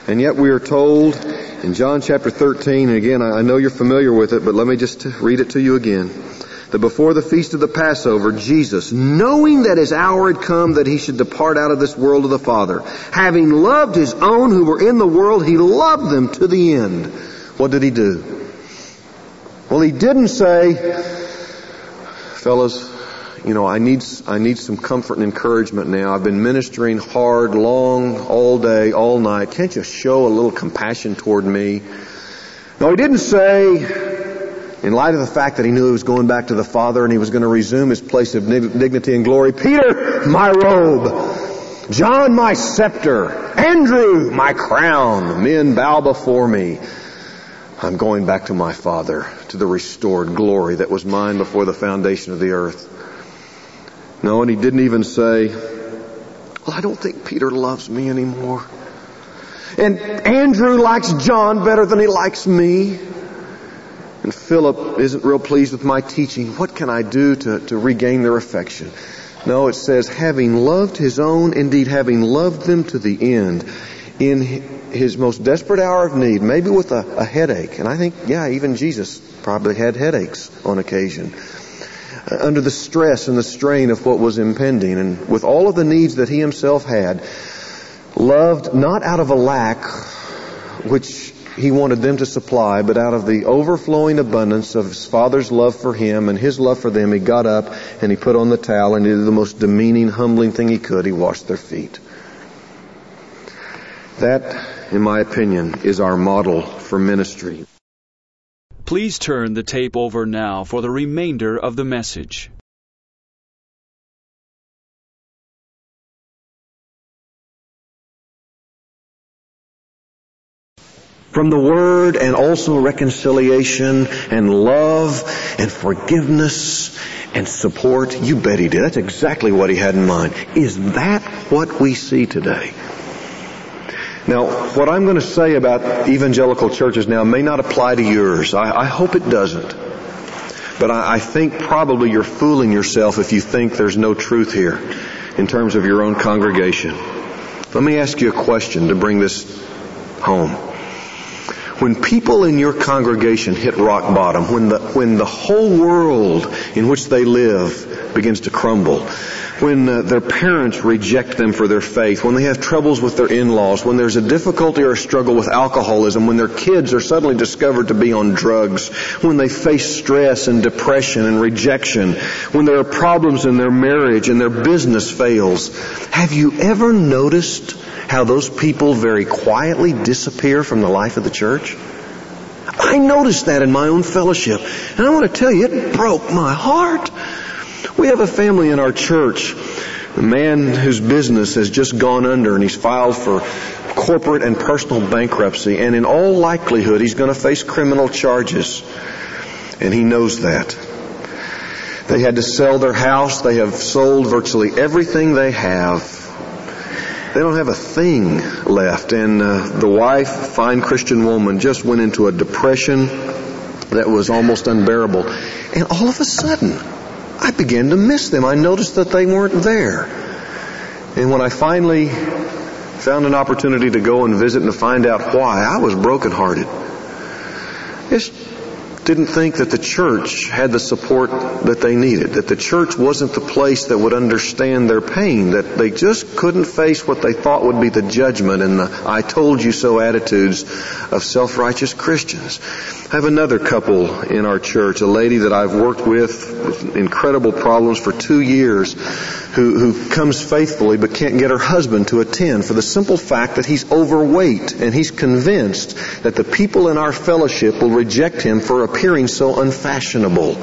And yet we are told in John chapter 13, and again, I know you're familiar with it, but let me just read it to you again, that before the feast of the Passover, Jesus, knowing that His hour had come that He should depart out of this world to the Father, having loved His own who were in the world, He loved them to the end. What did He do? Well, He didn't say, fellas, I need some comfort and encouragement now. I've been ministering hard, long, all day, all night. Can't you show a little compassion toward me? No, He didn't say, in light of the fact that He knew He was going back to the Father and He was going to resume His place of dignity and glory, Peter, my robe. John, my scepter. Andrew, my crown. Men, bow before me. I'm going back to my Father, to the restored glory that was mine before the foundation of the earth. No, and He didn't even say, well, I don't think Peter loves me anymore. And Andrew likes John better than he likes me. And Philip isn't real pleased with my teaching. What can I do to regain their affection? No, it says, having loved His own, indeed having loved them to the end, in His most desperate hour of need, maybe with a headache. And I think, even Jesus probably had headaches on occasion. Under the stress and the strain of what was impending, and with all of the needs that He Himself had, loved not out of a lack which He wanted them to supply, but out of the overflowing abundance of His Father's love for Him and His love for them, He got up and He put on the towel and He did the most demeaning, humbling thing He could. He washed their feet. That, in my opinion, is our model for ministry. Please turn the tape over now for the remainder of the message. From the Word, and also reconciliation and love and forgiveness and support. You bet He did. That's exactly what He had in mind. Is that what we see today? Now, what I'm going to say about evangelical churches now may not apply to yours. I hope it doesn't. But I think probably you're fooling yourself if you think there's no truth here in terms of your own congregation. Let me ask you a question to bring this home. When people in your congregation hit rock bottom, when the whole world in which they live begins to crumble, when their parents reject them for their faith, when they have troubles with their in-laws, when there's a difficulty or a struggle with alcoholism, when their kids are suddenly discovered to be on drugs, when they face stress and depression and rejection, when there are problems in their marriage and their business fails, have you ever noticed how those people very quietly disappear from the life of the church? I noticed that in my own fellowship, and I want to tell you, it broke my heart. We have a family in our church, a man whose business has just gone under, and he's filed for corporate and personal bankruptcy, and in all likelihood he's going to face criminal charges, and he knows that. They had to sell their house. They have sold virtually everything they have. They don't have a thing left, and the wife, fine Christian woman, just went into a depression that was almost unbearable, and all of a sudden I began to miss them. I noticed that they weren't there. And when I finally found an opportunity to go and visit and to find out why, I was brokenhearted. Just didn't think that the church had the support that they needed, that the church wasn't the place that would understand their pain, that they just couldn't face what they thought would be the judgment and the I told you so attitudes of self-righteous Christians. I have another couple in our church, a lady that I've worked with incredible problems for 2 years, who comes faithfully but can't get her husband to attend for the simple fact that he's overweight, and he's convinced that the people in our fellowship will reject him for appearing so unfashionable.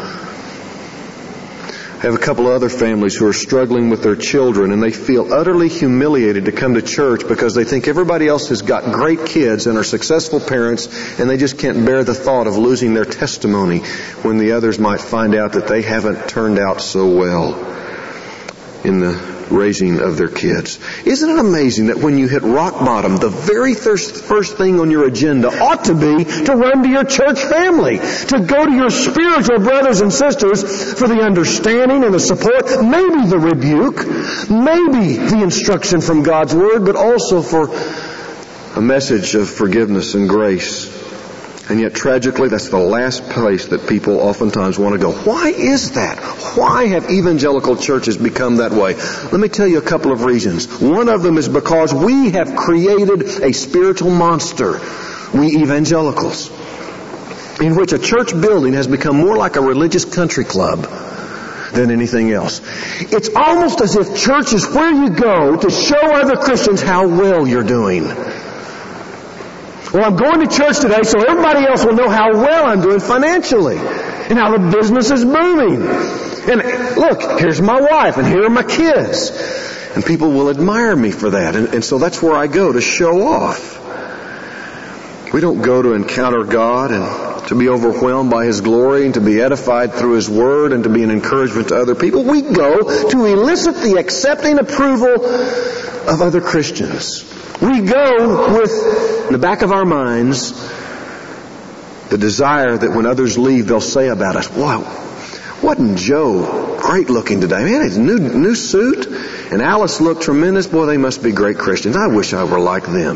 I have a couple of other families who are struggling with their children, and they feel utterly humiliated to come to church because they think everybody else has got great kids and are successful parents, and they just can't bear the thought of losing their testimony when the others might find out that they haven't turned out so well in the raising of their kids. Isn't it amazing that when you hit rock bottom, the very first thing on your agenda ought to be to run to your church family, to go to your spiritual brothers and sisters for the understanding and the support, maybe the rebuke, maybe the instruction from God's Word, but also for a message of forgiveness and grace. And yet, tragically, that's the last place that people oftentimes want to go. Why is that? Why have evangelical churches become that way? Let me tell you a couple of reasons. One of them is because we have created a spiritual monster, we evangelicals, in which a church building has become more like a religious country club than anything else. It's almost as if church is where you go to show other Christians how well you're doing. Well, I'm going to church today so everybody else will know how well I'm doing financially and how the business is booming. And look, here's my wife and here are my kids. And people will admire me for that. And so that's where I go, to show off. We don't go to encounter God and to be overwhelmed by His glory and to be edified through His Word and to be an encouragement to other people. We go to elicit the accepting approval of other Christians. We go with, in the back of our minds, the desire that when others leave, they'll say about us, wow, wasn't Joe great looking today? Man, his new suit. And Alice looked tremendous. Boy, they must be great Christians. I wish I were like them.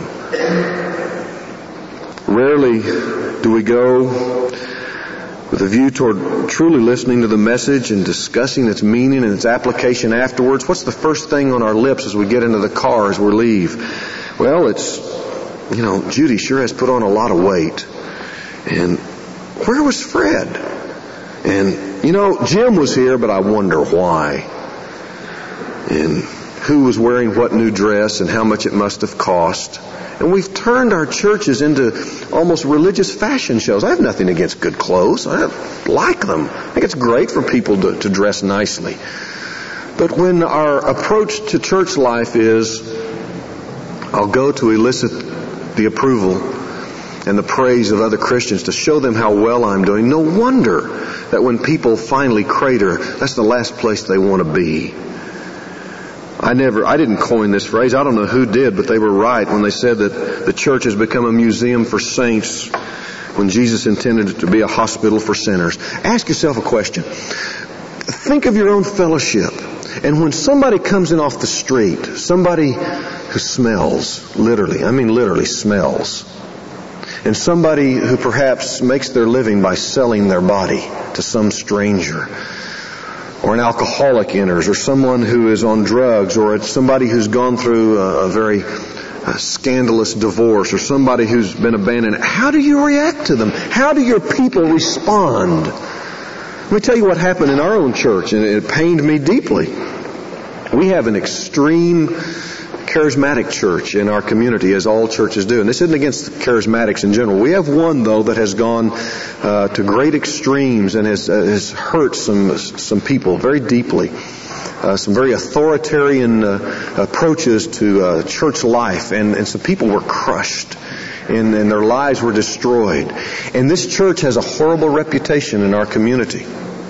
Rarely do we go with a view toward truly listening to the message and discussing its meaning and its application afterwards. What's the first thing on our lips as we get into the car as we leave? Well, it's, Judy sure has put on a lot of weight. And where was Fred? And, Jim was here, but I wonder why. And who was wearing what new dress and how much it must have cost. And we've turned our churches into almost religious fashion shows. I have nothing against good clothes. I like them. I think it's great for people to dress nicely. But when our approach to church life is, I'll go to elicit the approval and the praise of other Christians to show them how well I'm doing, no wonder that when people finally crater, that's the last place they want to be. I didn't coin this phrase. I don't know who did, but they were right when they said that the church has become a museum for saints when Jesus intended it to be a hospital for sinners. Ask yourself a question. Think of your own fellowship. And when somebody comes in off the street, somebody who smells, literally smells, and somebody who perhaps makes their living by selling their body to some stranger, or an alcoholic enters, or someone who is on drugs, or it's somebody who's gone through a very scandalous divorce, or somebody who's been abandoned, how do you react to them? How do your people respond? Let me tell you what happened in our own church, and it pained me deeply. We have an extreme charismatic church in our community, as all churches do. And this isn't against charismatics in general. We have one, though, that has gone to great extremes and has hurt some people very deeply. Some very authoritarian approaches to church life. And some people were crushed. And their lives were destroyed. And this church has a horrible reputation in our community.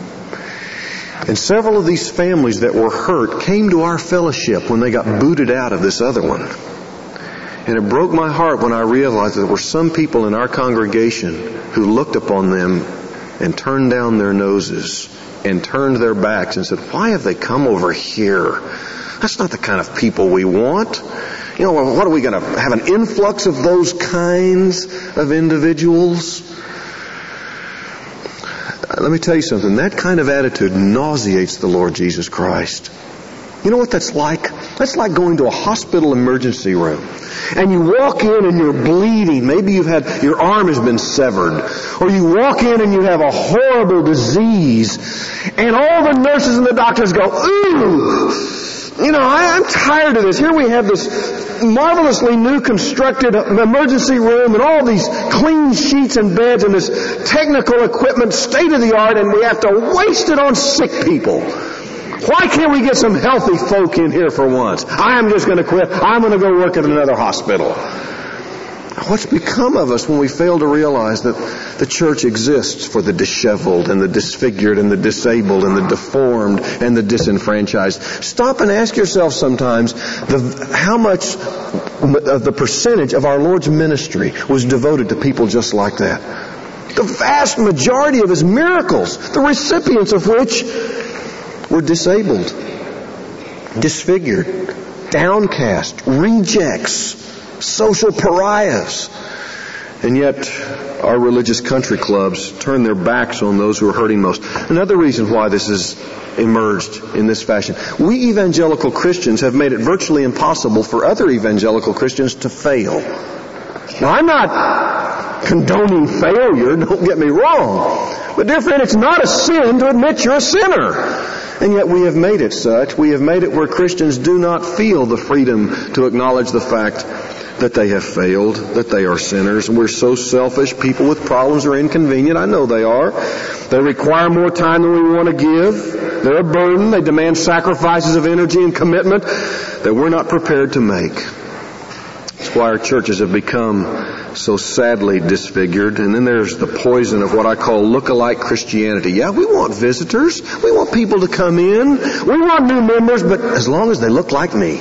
And several of these families that were hurt came to our fellowship when they got booted out of this other one. And it broke my heart when I realized that there were some people in our congregation who looked upon them and turned down their noses and turned their backs and said, why have they come over here? That's not the kind of people we want. What are we going to have an influx of those kinds of individuals? Let me tell you something. That kind of attitude nauseates the Lord Jesus Christ. You know what that's like? That's like going to a hospital emergency room. And you walk in and you're bleeding. Maybe your arm has been severed. Or you walk in and you have a horrible disease. And all the nurses and the doctors go, ooh! I'm tired of this. Here we have this marvelously new constructed emergency room and all these clean sheets and beds and this technical equipment, state of the art, and we have to waste it on sick people. Why can't we get some healthy folk in here for once? I am just going to quit. I'm going to go work at another hospital. What's become of us when we fail to realize that the church exists for the disheveled and the disfigured and the disabled and the deformed and the disenfranchised? Stop and ask yourself sometimes how much of the percentage of our Lord's ministry was devoted to people just like that. The vast majority of His miracles, the recipients of which were disabled, disfigured, downcast, rejects, social pariahs. And yet, our religious country clubs turn their backs on those who are hurting most. Another reason why this has emerged in this fashion. We evangelical Christians have made it virtually impossible for other evangelical Christians to fail. Now, I'm not condoning failure, don't get me wrong. But dear friend, it's not a sin to admit you're a sinner. And yet we have made it such. We have made it where Christians do not feel the freedom to acknowledge the fact that they have failed, that they are sinners. And we're so selfish. People with problems are inconvenient. I know they are. They require more time than we want to give. They're a burden. They demand sacrifices of energy and commitment that we're not prepared to make. That's why our churches have become so sadly disfigured. And then there's the poison of what I call look-alike Christianity. Yeah, we want visitors. We want people to come in. We want new members, but as long as they look like me.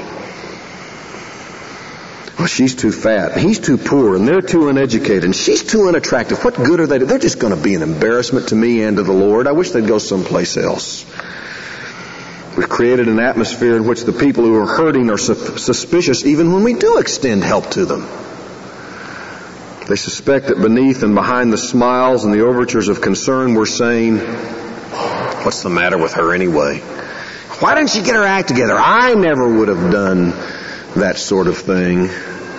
Well, she's too fat, he's too poor, and they're too uneducated, and she's too unattractive. What good are they? They're just going to be an embarrassment to me and to the Lord. I wish they'd go someplace else. We've created an atmosphere in which the people who are hurting are suspicious even when we do extend help to them. They suspect that beneath and behind the smiles and the overtures of concern we're saying, what's the matter with her anyway? Why didn't she get her act together? I never would have done that sort of thing.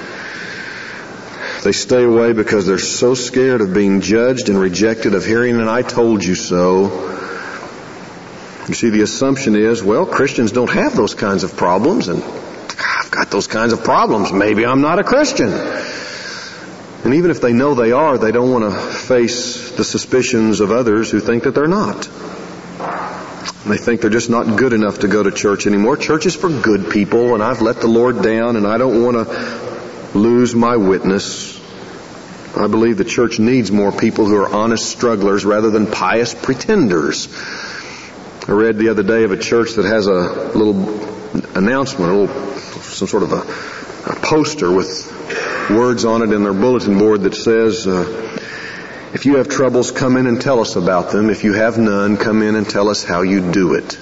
They stay away because they're so scared of being judged and rejected, of hearing an "I told you so." You see, the assumption is, well, Christians don't have those kinds of problems, and I've got those kinds of problems. Maybe I'm not a Christian. And even if they know they are, they don't want to face the suspicions of others who think that they're not. They think they're just not good enough to go to church anymore. Church is for good people, and I've let the Lord down, and I don't want to lose my witness. I believe the church needs more people who are honest strugglers rather than pious pretenders. I read the other day of a church that has a little announcement, some sort of a poster with words on it in their bulletin board that says, if you have troubles, come in and tell us about them. If you have none, come in and tell us how you do it.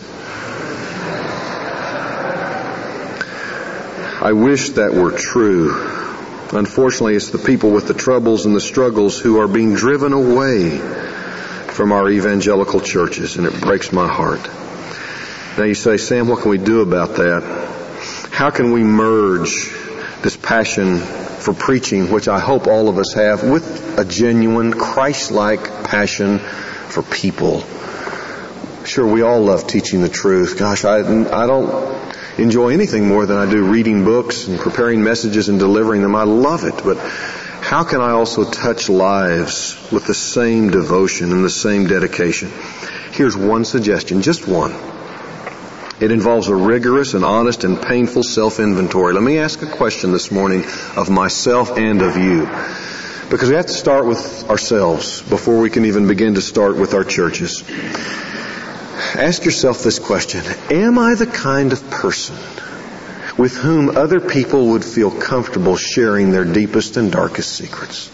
I wish that were true. Unfortunately, it's the people with the troubles and the struggles who are being driven away from our evangelical churches, and it breaks my heart. Now you say, Sam, what can we do about that? How can we merge this passion for preaching, which I hope all of us have, with a genuine Christ-like passion for people? Sure, we all love teaching the truth. Gosh, I don't enjoy anything more than I do reading books and preparing messages and delivering them. I love it. But how can I also touch lives with the same devotion and the same dedication? Here's one suggestion, just one. It involves a rigorous and honest and painful self-inventory. Let me ask a question this morning of myself and of you. Because we have to start with ourselves before we can even begin to start with our churches. Ask yourself this question. Am I the kind of person with whom other people would feel comfortable sharing their deepest and darkest secrets?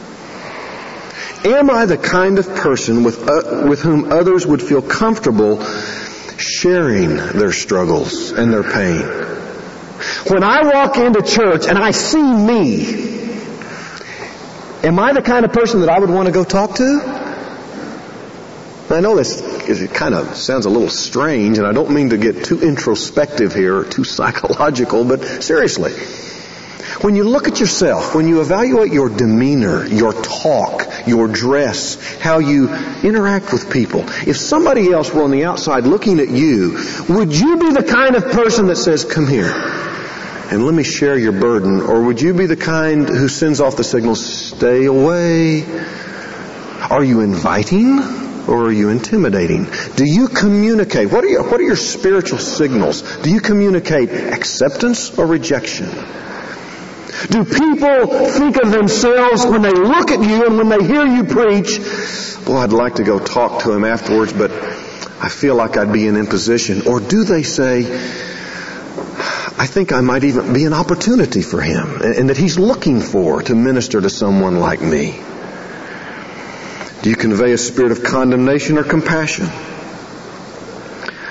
Am I the kind of person with whom others would feel comfortable sharing their struggles and their pain? When I walk into church and I see me, am I the kind of person that I would want to go talk to? I know it kind of sounds a little strange, and I don't mean to get too introspective here or too psychological, but seriously, when you look at yourself, when you evaluate your demeanor, your talk, your dress, how you interact with people, if somebody else were on the outside looking at you, would you be the kind of person that says, come here and let me share your burden? Or would you be the kind who sends off the signal, stay away? Are you inviting or are you intimidating? Do you communicate? What are your spiritual signals? Do you communicate acceptance or rejection? Do people think of themselves when they look at you and when they hear you preach, boy, I'd like to go talk to him afterwards, but I feel like I'd be in imposition? Or do they say, I think I might even be an opportunity for him, and that he's looking for to minister to someone like me? Do you convey a spirit of condemnation or compassion?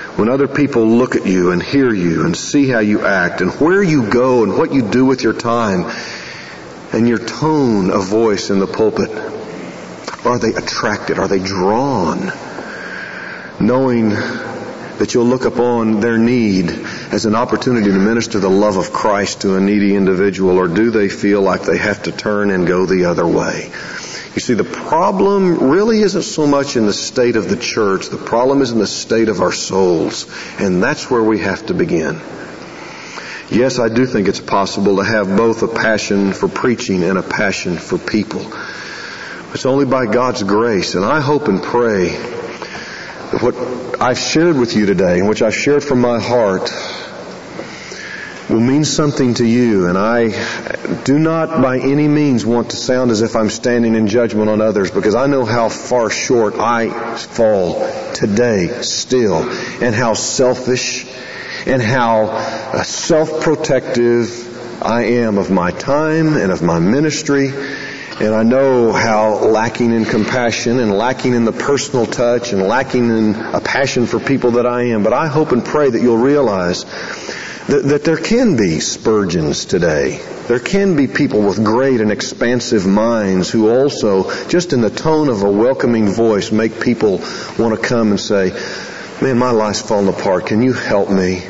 When other people look at you and hear you and see how you act and where you go and what you do with your time and your tone of voice in the pulpit, are they attracted? Are they drawn? Knowing that you'll look upon their need as an opportunity to minister the love of Christ to a needy individual, or do they feel like they have to turn and go the other way? You see, the problem really isn't so much in the state of the church. The problem is in the state of our souls. And that's where we have to begin. Yes, I do think it's possible to have both a passion for preaching and a passion for people. It's only by God's grace. And I hope and pray that what I've shared with you today, and which I've shared from my heart, will mean something to you. And I do not by any means want to sound as if I'm standing in judgment on others, because I know how far short I fall today still, and how selfish and how self-protective I am of my time and of my ministry. And I know how lacking in compassion and lacking in the personal touch and lacking in a passion for people that I am. But I hope and pray that you'll realize that there can be Spurgeons today. There can be people with great and expansive minds who also, just in the tone of a welcoming voice, make people want to come and say, man, my life's fallen apart. Can you help me?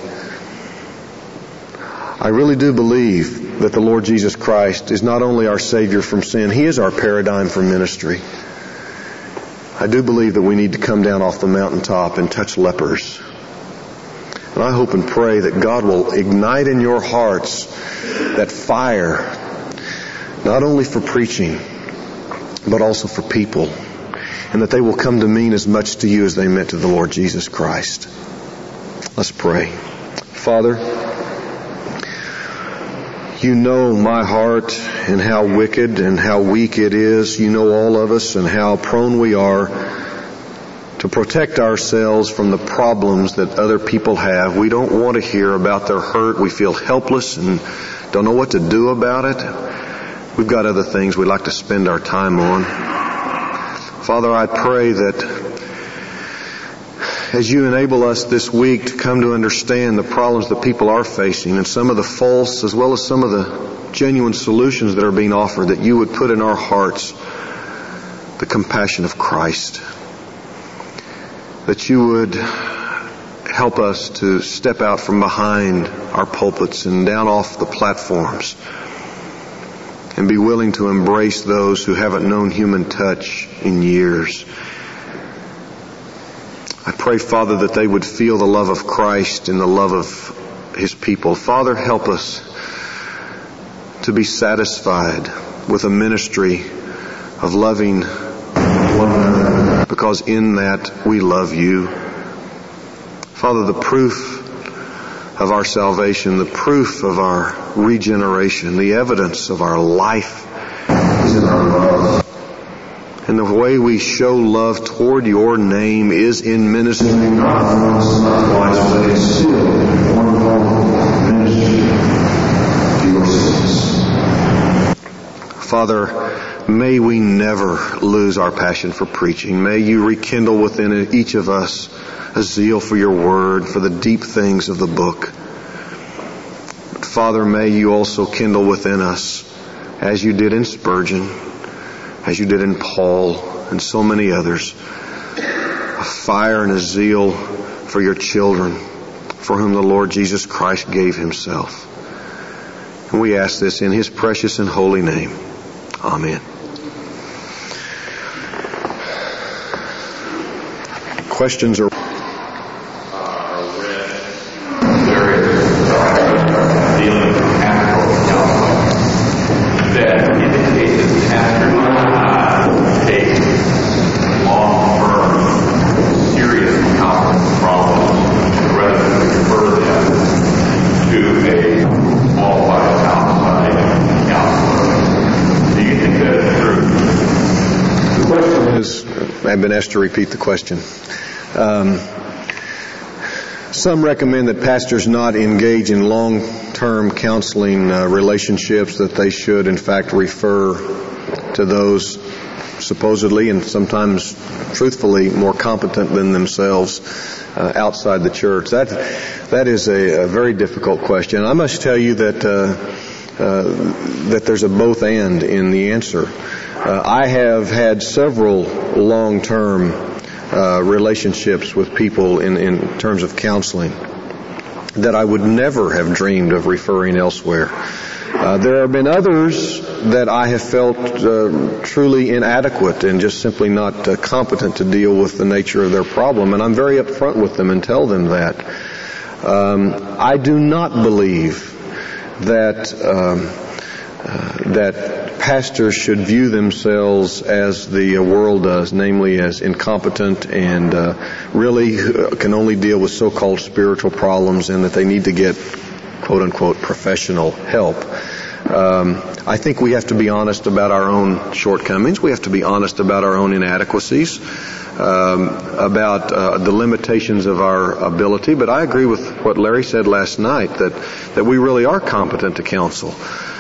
I really do believe that the Lord Jesus Christ is not only our Savior from sin, He is our paradigm for ministry. I do believe that we need to come down off the mountaintop and touch lepers. And I hope and pray that God will ignite in your hearts that fire, not only for preaching, but also for people. And that they will come to mean as much to you as they meant to the Lord Jesus Christ. Let's pray. Father, you know my heart and how wicked and how weak it is. You know all of us and how prone we are to protect ourselves from the problems that other people have. We don't want to hear about their hurt. We feel helpless and don't know what to do about it. We've got other things we'd like to spend our time on. Father, I pray that as you enable us this week to come to understand the problems that people are facing and some of the false as well as some of the genuine solutions that are being offered, that you would put in our hearts the compassion of Christ. That you would help us to step out from behind our pulpits and down off the platforms and be willing to embrace those who haven't known human touch in years. I pray, Father, that they would feel the love of Christ and the love of His people. Father, help us to be satisfied with a ministry of loving one another, because in that we love you. Father, the proof of our salvation, the proof of our regeneration, the evidence of our life is in our love. And the way we show love toward your name is in ministry. Father, may we never lose our passion for preaching. May you rekindle within each of us a zeal for your word, for the deep things of the book. But Father, may you also kindle within us, as you did in Spurgeon, as you did in Paul and so many others, a fire and a zeal for your children, for whom the Lord Jesus Christ gave Himself. And we ask this in His precious and holy name. Amen. Questions are I've been asked to repeat the question. Some recommend that pastors not engage in long-term counseling relationships, that they should in fact refer to those supposedly and sometimes truthfully more competent than themselves outside the church? That is a very difficult question. I must tell you that there's a both and in the answer. I have had several long-term relationships with people in terms of counseling that I would never have dreamed of referring elsewhere. There have been others that I have felt truly inadequate and just simply not competent to deal with the nature of their problem, and I'm very upfront with them and tell them that. I do not believe that pastors should view themselves as the world does, namely as incompetent and really can only deal with so-called spiritual problems, and that they need to get quote-unquote professional help. I think we have to be honest about our own shortcomings. We have to be honest about our own inadequacies, about the limitations of our ability. But I agree with what Larry said last night, that we really are competent to counsel.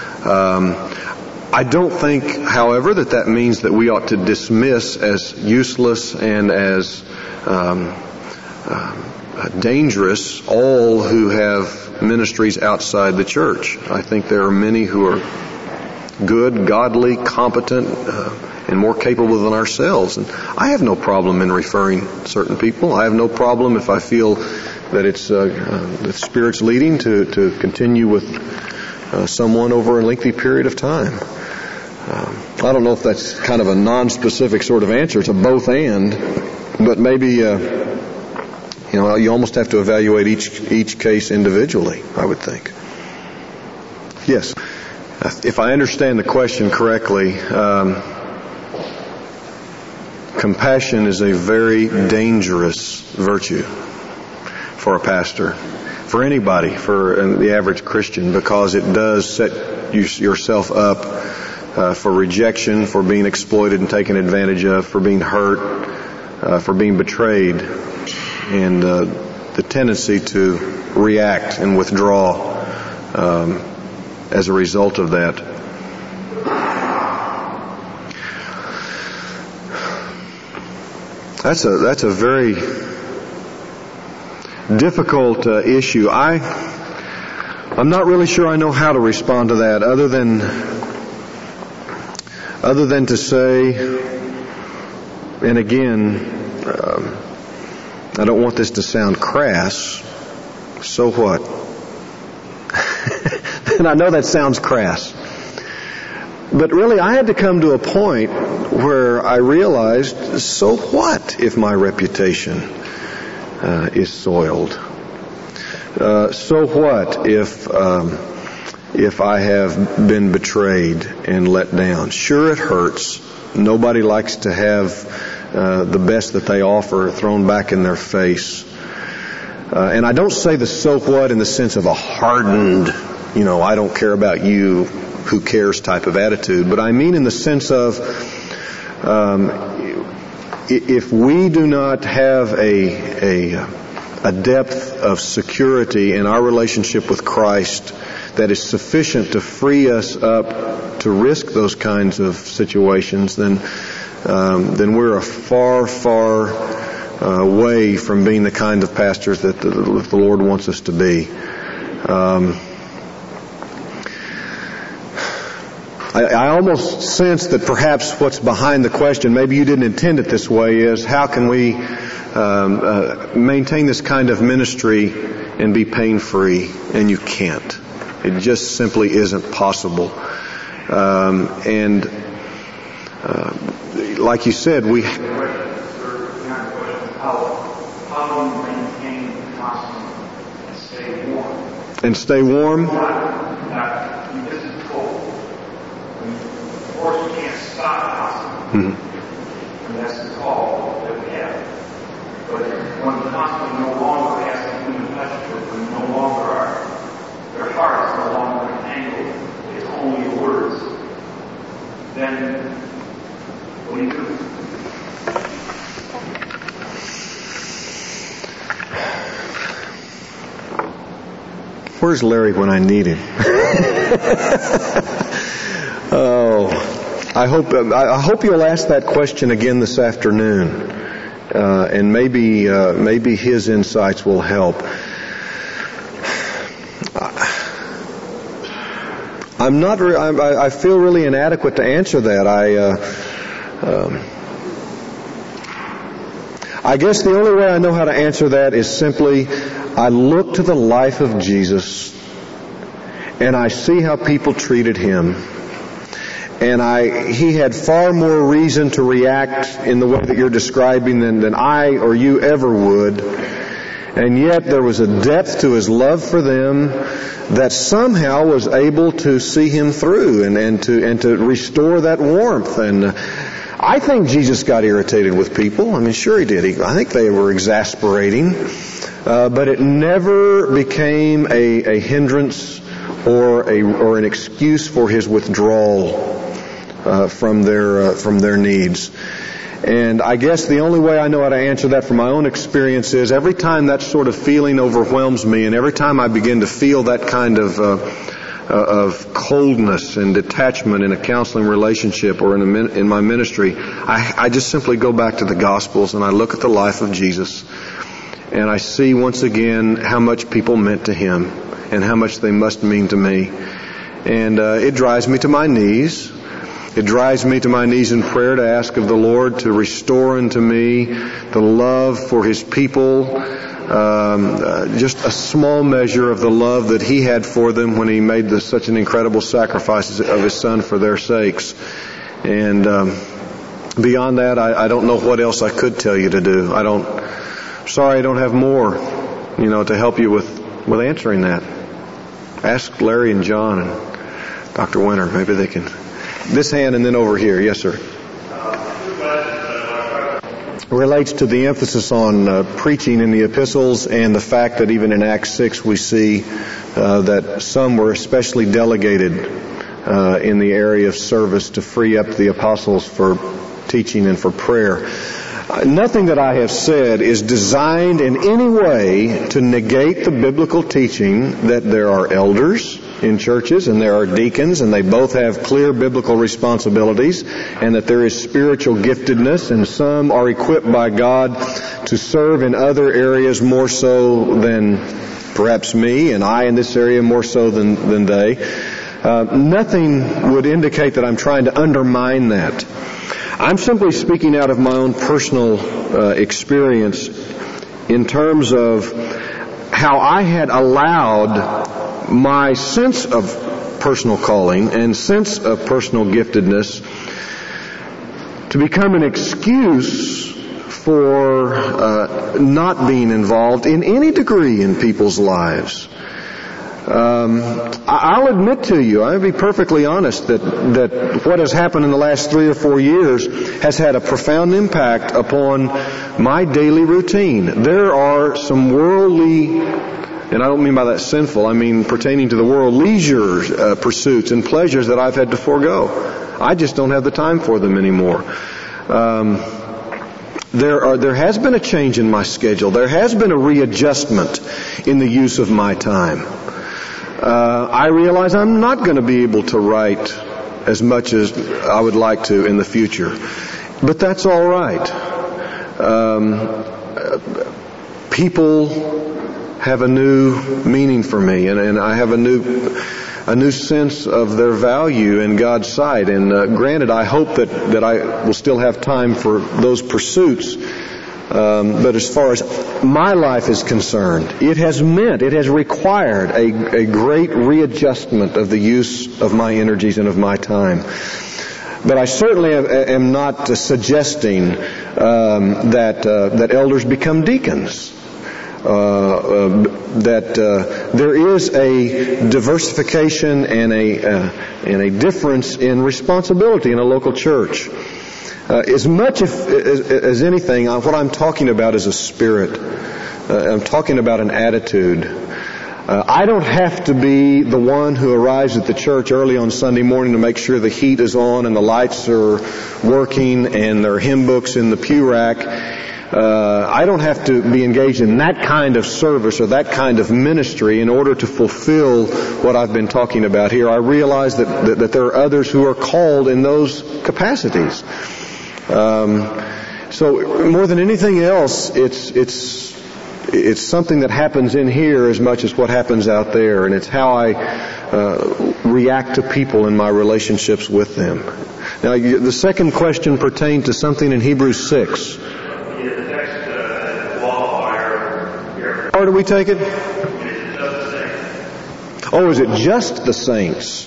I don't think, however, that means that we ought to dismiss as useless and as dangerous all who have ministries outside the church. I think there are many who are good, godly, competent, and more capable than ourselves. And I have no problem in referring certain people. I have no problem if I feel that it's the Spirit's leading to continue with someone over a lengthy period of time. I don't know if that's kind of a non-specific sort of answer. It's a both and, but maybe you almost have to evaluate each case individually, I would think. Yes. If I understand the question correctly, compassion is a very dangerous virtue for a pastor, for anybody, for the average Christian, because it does set yourself up for rejection, for being exploited and taken advantage of, for being hurt, for being betrayed, and the tendency to react and withdraw as a result of that. That's a very difficult issue. I'm not really sure I know how to respond to that, other than to say, and again, I don't want this to sound crass, so what? And I know that sounds crass. But really, I had to come to a point where I realized, so what if my reputation is soiled? So what if I have been betrayed and let down? Sure, it hurts. Nobody likes to have the best that they offer thrown back in their face. And I don't say the so what in the sense of a hardened, I don't care about you, who cares type of attitude. But I mean in the sense of if we do not have a depth of security in our relationship with Christ that is sufficient to free us up to risk those kinds of situations, then we're a far, far way from being the kind of pastors that the Lord wants us to be. I almost sense that perhaps what's behind the question, maybe you didn't intend it this way, is how can we maintain this kind of ministry and be pain-free? And you can't. It just simply isn't possible. Like you said, we... How do you maintain constant and stay warm? And stay warm? This is cold. Of course, we can't stop constantly. Mm-hmm. And that's the call that we have. But when the constantly no longer has a human touch to it, when no longer their hearts no longer entangled, it's only words, then what do you do? Where's Larry when I need him? Oh, I hope you'll ask that question again this afternoon, and maybe his insights will help. I feel really inadequate to answer that. I guess the only way I know how to answer that is simply I look to the life of Jesus and I see how people treated Him. And He had far more reason to react in the way that you're describing than I or you ever would. And yet there was a depth to His love for them that somehow was able to see Him through and to restore that warmth. And I think Jesus got irritated with people. I mean, sure He did. I think they were exasperating. But it never became a hindrance or an excuse for His withdrawal from their needs. And I guess the only way I know how to answer that from my own experience is every time that sort of feeling overwhelms me, and every time I begin to feel that kind of coldness and detachment in a counseling relationship or in my ministry, I just simply go back to the Gospels and I look at the life of Jesus, and I see once again how much people meant to Him and how much they must mean to me. And it drives me to my knees. It drives me to my knees in prayer to ask of the Lord to restore unto me the love for His people, just a small measure of the love that He had for them when He made such an incredible sacrifice of His Son for their sakes. And beyond that, I don't know what else I could tell you to do. Sorry I don't have more, to help you with answering that. Ask Larry and John and Dr. Winter. Maybe they can. This hand and then over here. Yes, sir. Relates to the emphasis on preaching in the epistles and the fact that even in Acts 6 we see that some were especially delegated in the area of service to free up the apostles for teaching and for prayer. Nothing that I have said is designed in any way to negate the biblical teaching that there are elders in churches and there are deacons and they both have clear biblical responsibilities, and that there is spiritual giftedness and some are equipped by God to serve in other areas more so than perhaps me, and I in this area more so than they. Nothing would indicate that I'm trying to undermine that. I'm simply speaking out of my own personal experience in terms of how I had allowed my sense of personal calling and sense of personal giftedness to become an excuse for not being involved in any degree in people's lives. I'll admit to you, I'll be perfectly honest, that what has happened in the last 3 or 4 years has had a profound impact upon my daily routine. There are some worldly, and I don't mean by that sinful, I mean pertaining to the world, leisure pursuits and pleasures that I've had to forego. I just don't have the time for them anymore. There has been a change in my schedule. There has been a readjustment in the use of my time. I realize I'm not going to be able to write as much as I would like to in the future. But that's all right. People have a new meaning for me, and I have a new sense of their value in God's sight. And granted, I hope that I will still have time for those pursuits. But as far as my life is concerned, it has required a great readjustment of the use of my energies and of my time. But I certainly am not suggesting that elders become deacons. That there is a diversification and a difference in responsibility in a local church. As much as anything, what I'm talking about is a spirit. I'm talking about an attitude. I don't have to be the one who arrives at the church early on Sunday morning to make sure the heat is on and the lights are working and there are hymn books in the pew rack. I don't have to be engaged in that kind of service or that kind of ministry in order to fulfill what I've been talking about here. I realize that there are others who are called in those capacities. So more than anything else, it's something that happens in here as much as what happens out there, and it's how I react to people in my relationships with them. Now, the second question pertained to something in Hebrews 6. Or do we take it? Oh, is it just the saints?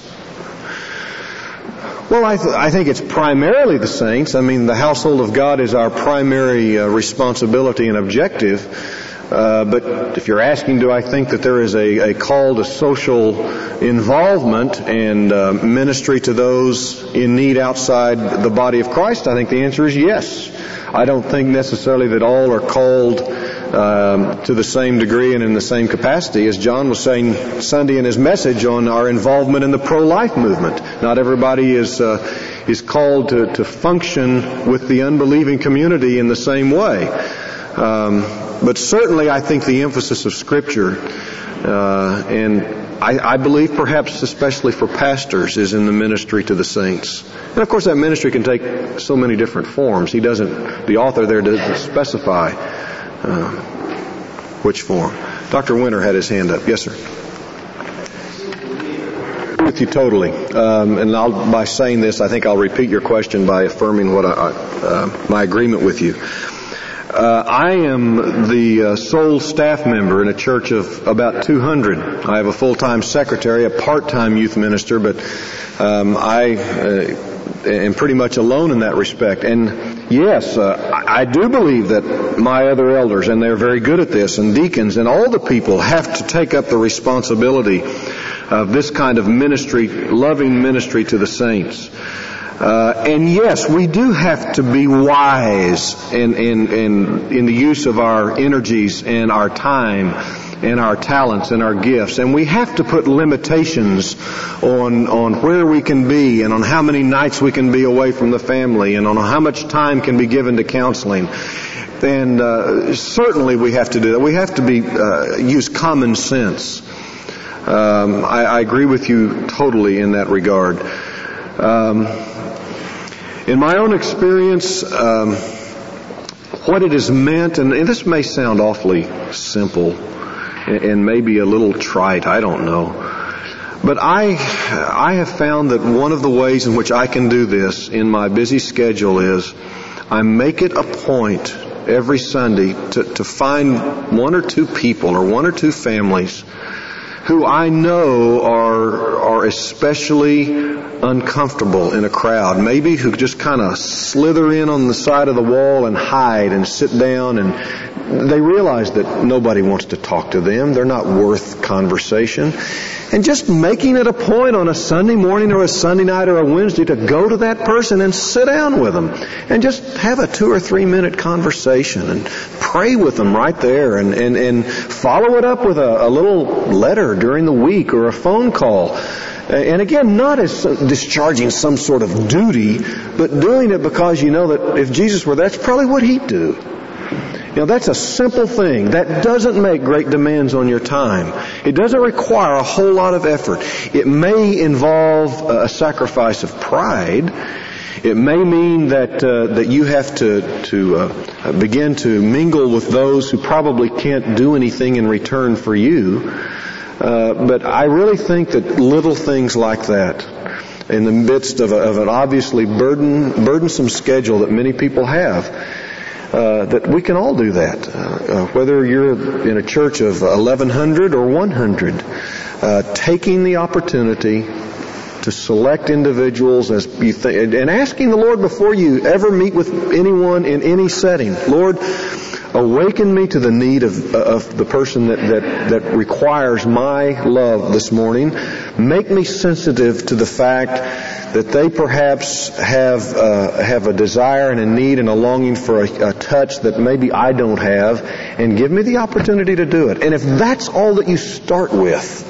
Well, I think it's primarily the saints. I mean, the household of God is our primary responsibility and objective. But if you're asking, do I think that there is a call to social involvement and ministry to those in need outside the body of Christ, I think the answer is yes. I don't think necessarily that all are called to the same degree and in the same capacity. As John was saying Sunday in his message on our involvement in the pro-life movement, not everybody is called to function with the unbelieving community in the same way. But certainly I think the emphasis of Scripture, and I believe perhaps especially for pastors, is in the ministry to the saints. And of course that ministry can take so many different forms. The author there doesn't specify which form. Dr. Winter had his hand up. Yes, sir. With you totally. And by saying this, I think I'll repeat your question by affirming what my agreement with you. I am the sole staff member in a church of about 200. I have a full-time secretary, a part-time youth minister, but I am pretty much alone in that respect. And yes, I do believe that my other elders, and they're very good at this, and deacons, and all the people have to take up the responsibility of this kind of ministry, loving ministry to the saints. And yes, we do have to be wise in the use of our energies and our time and our talents and our gifts. And we have to put limitations on where we can be and on how many nights we can be away from the family and on how much time can be given to counseling. And certainly we have to do that. We have to use common sense. I agree with you totally in that regard. In my own experience, what it has meant, and this may sound awfully simple and maybe a little trite, I don't know, but I have found that one of the ways in which I can do this in my busy schedule is I make it a point every Sunday to find one or two people or one or two families who I know are especially uncomfortable in a crowd, maybe who just kind of slither in on the side of the wall and hide and sit down, and they realize that nobody wants to talk to them. They're not worth conversation. And just making it a point on a Sunday morning or a Sunday night or a Wednesday to go to that person and sit down with them and just have a 2 or 3 minute conversation and pray with them right there and follow it up with a little letter during the week or a phone call. And again, not as discharging some sort of duty, but doing it because you know that if Jesus were there, that's probably what He'd do. You know, that's a simple thing. That doesn't make great demands on your time. It doesn't require a whole lot of effort. It may involve a sacrifice of pride. It may mean that you have to begin to mingle with those who probably can't do anything in return for you. But I really think that little things like that, in the midst of an obviously burdensome schedule that many people have, that we can all do that. Whether you're in a church of 1,100 or 100, taking the opportunity to select individuals as you think, and asking the Lord before you ever meet with anyone in any setting, Lord, awaken me to the need of the person that requires my love this morning. Make me sensitive to the fact that they perhaps have a desire and a need and a longing for a touch that maybe I don't have, and give me the opportunity to do it. And if that's all that you start with,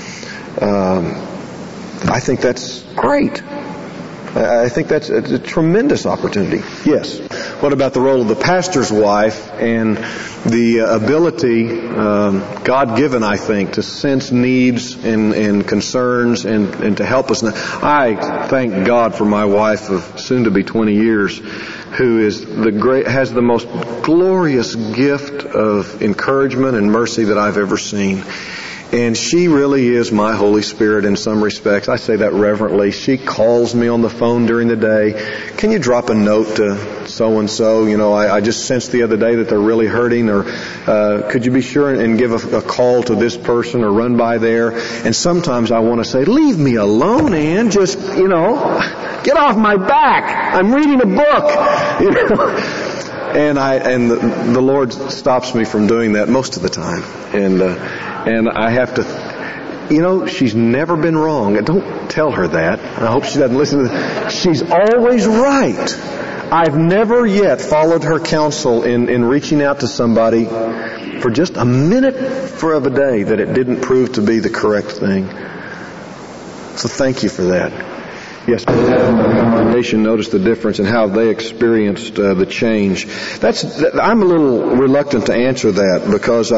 I think that's great. I think that's a tremendous opportunity. Yes. what about the role of the pastor's wife and the ability, God-given, I think, to sense needs and concerns and to help us? Now, I thank God for my wife of soon to be 20 years, who is has the most glorious gift of encouragement and mercy that I've ever seen. And she really is my Holy Spirit in some respects. I say that reverently. She calls me on the phone during the day. Can you drop a note to so-and-so? You know, I just sensed the other day that they're really hurting. Or could you be sure and give a call to this person or run by there? And sometimes I want to say, leave me alone, Ann. Just, get off my back. I'm reading a book. You know? And the Lord stops me from doing that most of the time. And I have to, she's never been wrong. Don't tell her that. I hope she doesn't listen to this. She's always right. I've never yet followed her counsel in reaching out to somebody for just a minute of a day that it didn't prove to be the correct thing. So thank you for that. Yes, the congregation noticed the difference in how they experienced the change. I'm a little reluctant to answer that because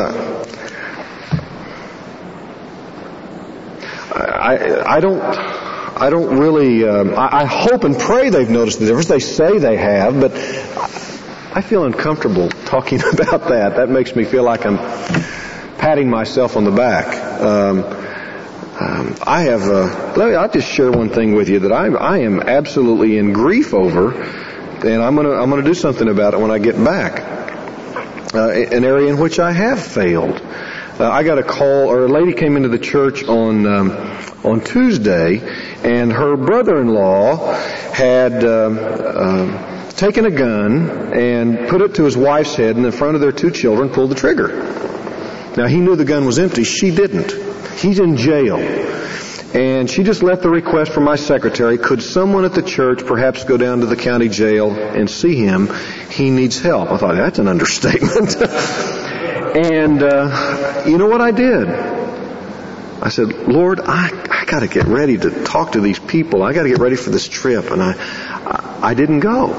I don't really. I hope and pray they've noticed the difference. They say they have, but I feel uncomfortable talking about that. That makes me feel like I'm patting myself on the back. I'll just share one thing with you that I am absolutely in grief over, and I'm gonna do something about it when I get back. An area in which I have failed. I got a call, or a lady came into the church on Tuesday, and her brother-in-law had taken a gun and put it to his wife's head, and in front of their 2 children pulled the trigger. Now, he knew the gun was empty. She didn't. He's in jail. And she just left the request from my secretary, could someone at the church perhaps go down to the county jail and see him? He needs help. I thought, that's an understatement. And you know what I did? I said, Lord, I got to get ready to talk to these people. I got to get ready for this trip. And I didn't go.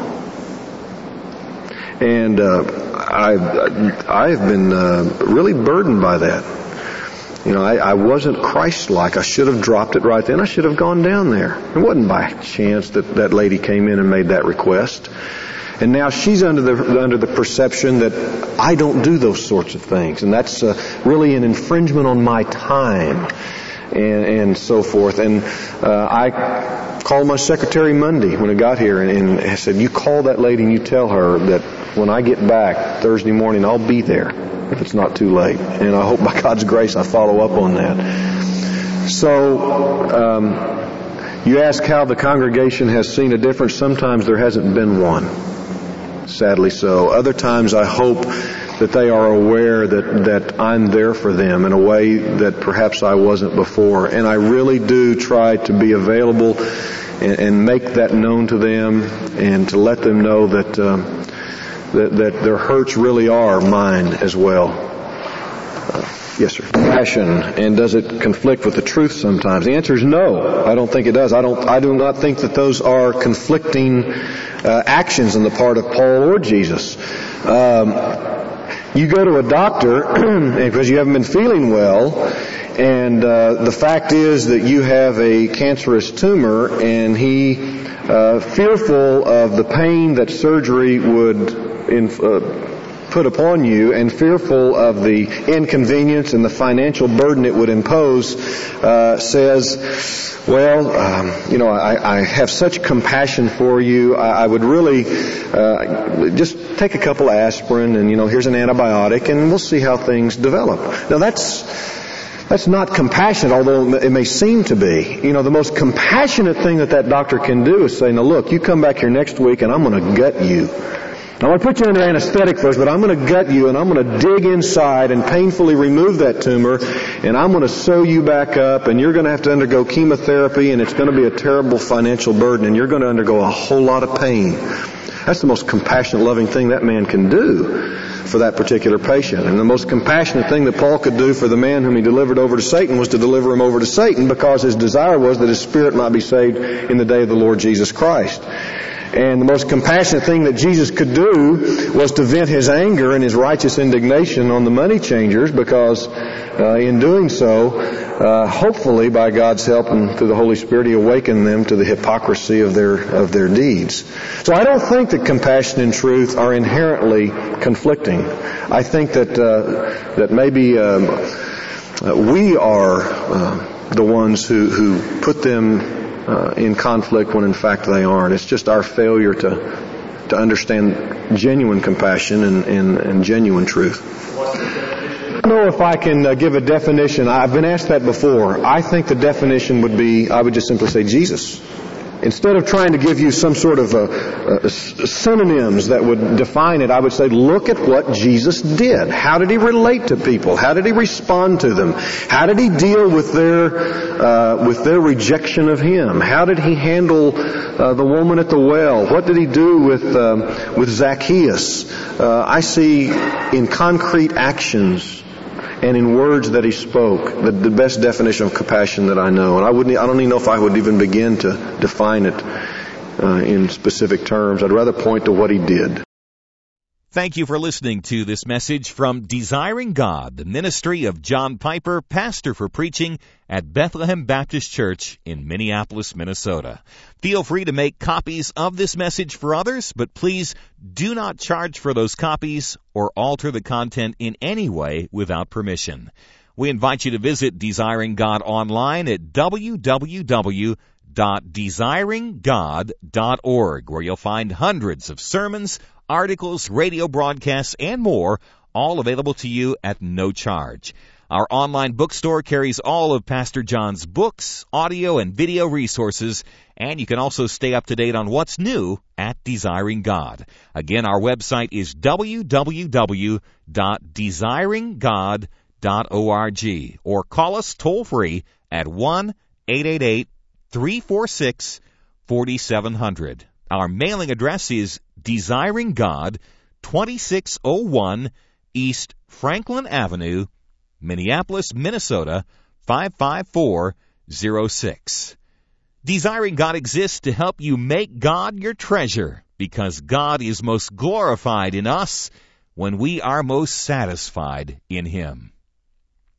And I've been really burdened by that. I wasn't Christ-like. I should have dropped it right then. I should have gone down there. It wasn't by chance that lady came in and made that request. And now she's under the perception that I don't do those sorts of things. And that's really an infringement on my time and so forth. And I called my secretary Monday when I got here and I said, you call that lady and you tell her that when I get back Thursday morning, I'll be there if it's not too late. And I hope by God's grace I follow up on that. So, you ask how the congregation has seen a difference. Sometimes there hasn't been one. Sadly so. Other times I hope that they are aware that I'm there for them in a way that perhaps I wasn't before. And I really do try to be available and make that known to them and to let them know that their hurts really are mine as well. Yes, sir. Passion, and does it conflict with the truth sometimes? The answer is no. I don't think it does. I do not think that those are conflicting actions on the part of Paul or Jesus. You go to a doctor because you haven't been feeling well, and the fact is that you have a cancerous tumor, and he, fearful of the pain that surgery would put upon you, and fearful of the inconvenience and the financial burden it would impose, says, well, I have such compassion for you. I would really just take a couple of aspirin and, here's an antibiotic and we'll see how things develop. Now that's not compassionate, although it may seem to be. The most compassionate thing that doctor can do is say, now look, you come back here next week and I'm going to gut you. I want to put you under anesthetic first, but I'm going to gut you and I'm going to dig inside and painfully remove that tumor, and I'm going to sew you back up, and you're going to have to undergo chemotherapy, and it's going to be a terrible financial burden, and you're going to undergo a whole lot of pain. That's the most compassionate, loving thing that man can do for that particular patient. And the most compassionate thing that Paul could do for the man whom he delivered over to Satan was to deliver him over to Satan, because his desire was that his spirit might be saved in the day of the Lord Jesus Christ. And the most compassionate thing that Jesus could do was to vent his anger and his righteous indignation on the money changers, because in doing so, hopefully by God's help and through the Holy Spirit, he awakened them to the hypocrisy of their deeds. So I don't think that compassion and truth are inherently conflicting. I think that maybe we are the ones who put them in conflict when in fact they aren't. It's just our failure to understand genuine compassion and genuine truth. I don't know if I can give a definition. I've been asked that before. I think the definition would be, I would just simply say Jesus. Instead of trying to give you some sort of synonyms that would define it, I would say, look at what Jesus did. How did he relate to people? How did he respond to them? How did he deal with their rejection of him? How did he handle the woman at the well? What did he do with Zacchaeus? I see in concrete actions and in words that he spoke, the best definition of compassion that I know. And I don't even know if I would even begin to define it in specific terms. I'd rather point to what he did. Thank you for listening to this message from Desiring God, the ministry of John Piper, pastor for preaching at Bethlehem Baptist Church in Minneapolis, Minnesota. Feel free to make copies of this message for others, but please do not charge for those copies or alter the content in any way without permission. We invite you to visit Desiring God online at www.desiringgod.org, where you'll find hundreds of sermons, articles, radio broadcasts, and more, all available to you at no charge. Our online bookstore carries all of Pastor John's books, audio, and video resources, and you can also stay up to date on what's new at Desiring God. Again, our website is www.desiringgod.org, or call us toll-free at 1-888-346-4700. Our mailing address is Desiring God, 2601 East Franklin Avenue, Minneapolis, Minnesota, 55406. Desiring God exists to help you make God your treasure, because God is most glorified in us when we are most satisfied in Him.